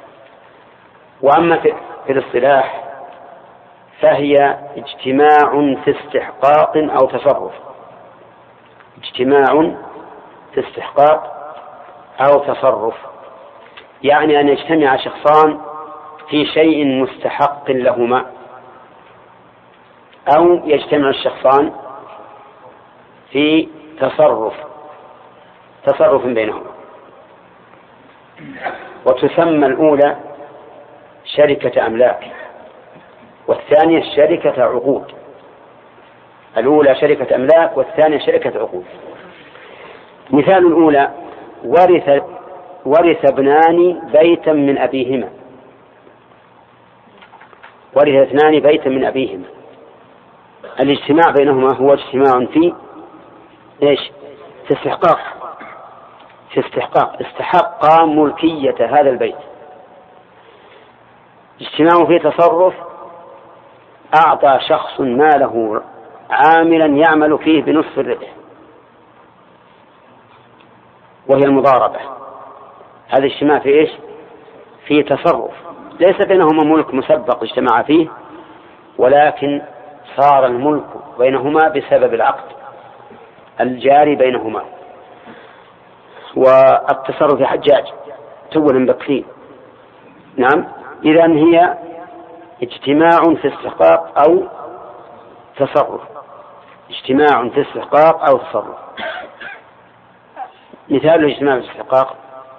وأما في الاصطلاح فهي اجتماع في استحقاق أو تصرف. اجتماع في استحقاق أو تصرف، يعني أن يجتمع شخصان في شيء مستحق لهما، أو يجتمع الشخصان في تصرف تصرف بينهما. وتسمى الأولى شركة أملاك، والثانية شركة عقود. الأولى شركة أملاك والثانية شركة عقود. مثال الأولى: ورث ورث ابنان بيتا من أبيهما. ورث اثنان بيتا من أبيهما. الاجتماع بينهما هو اجتماع في إيش؟ في استحقاق. في استحقاق استحق ملكية هذا البيت. اجتماع في تصرف: أعطى شخص ماله عاملا يعمل فيه بنصف الربح، وهي المضاربة. هذا اجتماع في إيش؟ في تصرف، ليس بينهما ملك مسبق اجتماع فيه، ولكن صار الملك بينهما بسبب العقد الجاري بينهما. والتصرف في حجاج تولا بكثير. نعم، إذن هي اجتماع في استحقاق أو تصرف. اجتماع في استحقاق أو تصرف. مثال الاجتماع في الاستحقاق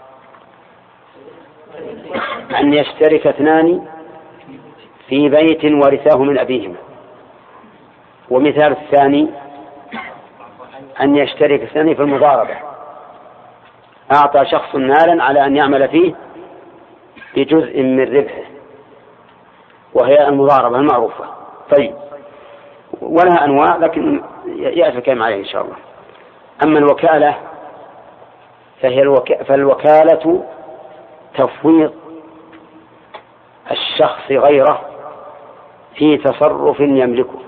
أن يشترك اثنان في بيت ورثاه من أبيهما. ومثال الثاني أن يشترك اثنان في المضاربة، أعطى شخص مالا على أن يعمل فيه بجزء من ربحه، وهي المضاربة المعروفة. طيب، ولها أنواع لكن يأتي الكلام عليه إن شاء الله. أما الوكالة فهي الوك... فالوكالة تفويض الشخص غيره في تصرف يملكه،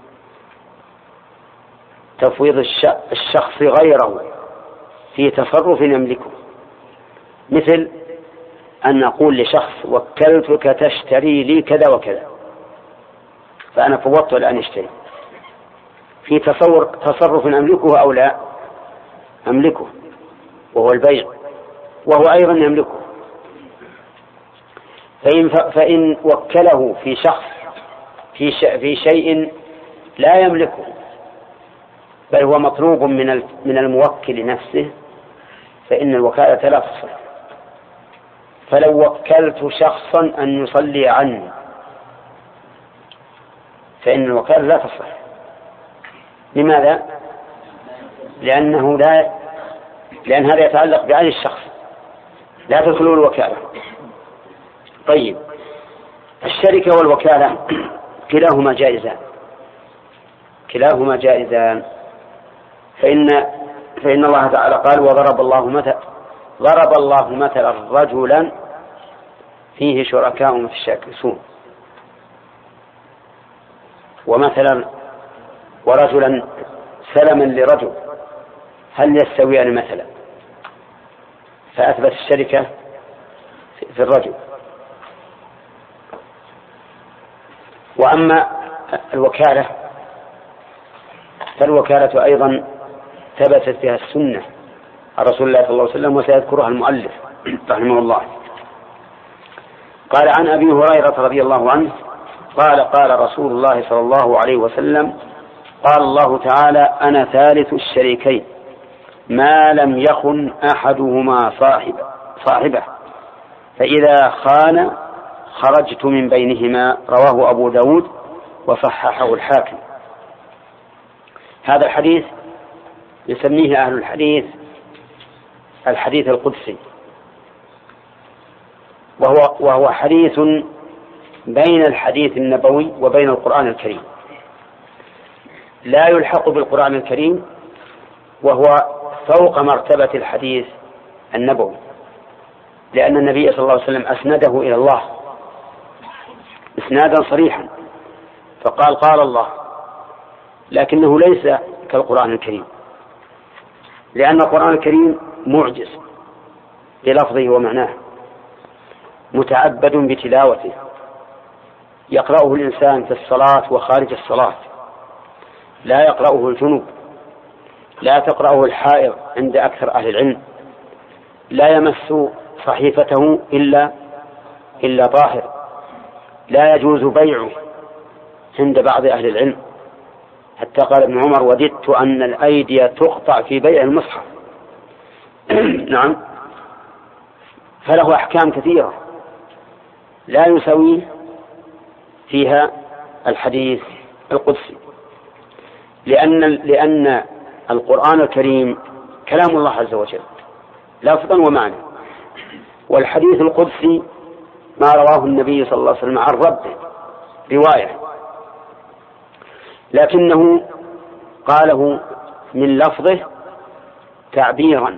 تفويض الشخص غيره في تصرف يملكه، مثل أن نقول لشخص وكلتك تشتري لي كذا وكذا، فأنا فوضت الآن اشتري، في تصور تصرف أملكه أو لا أملكه، وهو البيع، وهو أيضا يملكه. فإن, فإن وكله في شخص في, في شيء لا يملكه بل هو مطلوب من من الموكل نفسه، فإن الوكالة لا تصح. فلو وكلت شخصا أن يصلي عني فإن الوكالة لا تصح. لماذا؟ لأنه لا لأن هذا يتعلق بعين الشخص، لا تدخل الوكالة. طيب، الشركة والوكالة كلاهما جائزان كلاهما جائزان فإن فإن الله تعالى قال وضرب الله مثل ضرب الله مثلا رجلا فيه شركاء متشاكسون، ومثلا ورجلا سلما لرجل، هل يستويان مثلا؟ فأثبت الشركة في الرجل. وأما الوكالة فالوكالة أيضا ثبتت فيها السنة عن رسول الله صلى الله عليه وسلم، وسيذكرها المؤلف رحمه الله. قال عن أبي هريرة رضي الله عنه قال قال رسول الله صلى الله عليه وسلم قال الله تعالى أنا ثالث الشريكين ما لم يخن أحدهما صاحب صاحبه فإذا خان خرجت من بينهما. رواه أبو داود وصححه الحاكم. هذا الحديث يسميه أهل الحديث الحديث القدسي، وهو, وهو حديث بين الحديث النبوي وبين القرآن الكريم، لا يلحق بالقرآن الكريم، وهو فوق مرتبة الحديث النبوي، لأن النبي صلى الله عليه وسلم أسنده إلى الله إسنادا صريحا، فقال قال الله، لكنه ليس كالقرآن الكريم، لأن القرآن الكريم معجز بلفظه ومعناه، متعبد بتلاوته، يقرأه الإنسان في الصلاة وخارج الصلاة، لا يقرأه الجنوب، لا تقرأه الحائض عند أكثر أهل العلم، لا يمس صحيفته إلا إلا طاهر، لا يجوز بيعه عند بعض أهل العلم، حتى قال ابن عمر وددت أن الأيدي تقطع في بيع المصحف. نعم، فله أحكام كثيرة لا يسوي فيها الحديث القدسي، لأن لأن القرآن الكريم كلام الله عز وجل لفظا ومعنى، والحديث القدسي ما رواه النبي صلى الله عليه وسلم عن ربه رواية، لكنه قاله من لفظه تعبيرا،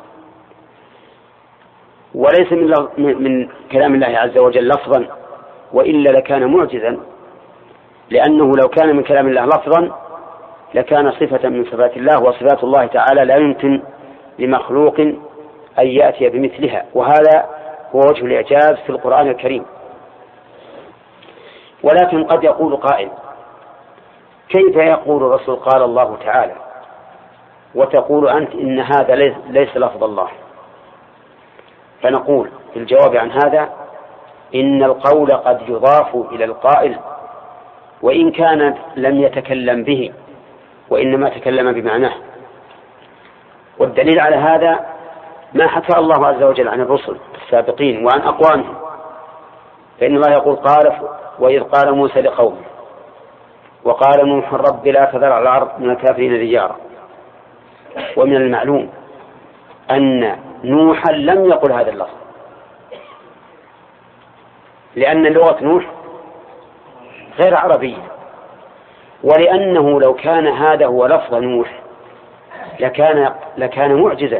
وليس من, من كلام الله عز وجل لفظا، وإلا لكان معجزا، لأنه لو كان من كلام الله لفظا لكان صفة من صفات الله، وصفات الله تعالى لا يمكن لمخلوق أن يأتي بمثلها، وهذا هو وجه الإعجاز في القرآن الكريم. ولكن قد يقول قائل كيف يقول الرسول قال الله تعالى وتقول أنت إن هذا ليس لفظ الله؟ فنقول في الجواب عن هذا إن القول قد يضاف إلى القائل وإن كان لم يتكلم به، وإنما تكلم بمعناه. والدليل على هذا ما حكى الله عز وجل عن الرسل السابقين وعن أقوامهم، فإن الله يقول قال وإذ قال موسى لقومه وقال نوح رب لا تذر على الأرض من الكافرين ديارا. ومن المعلوم أن نوحا لم يقل هذا اللفظ، لأن لغة نوح غير عربية، ولأنه لو كان هذا هو لفظ نوح لكان لكان معجزا،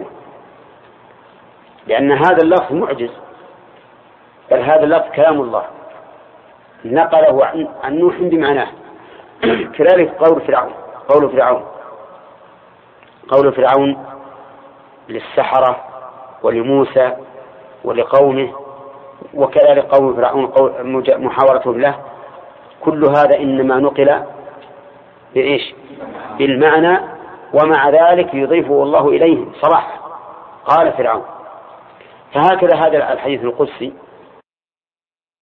لأن هذا اللفظ معجز، بل هذا اللفظ كلام الله نقله عن, عن نوح بمعناه. كذلك قول فرعون قول فرعون قول فرعون للسحرة ولموسى ولقومه، وكذلك قول فرعون محاورتهم له، كل هذا إنما نقل بإيش؟ بالمعنى، ومع ذلك يضيفه الله إليه صراحة. قال فرعون. فهكذا هذا الحديث القدسي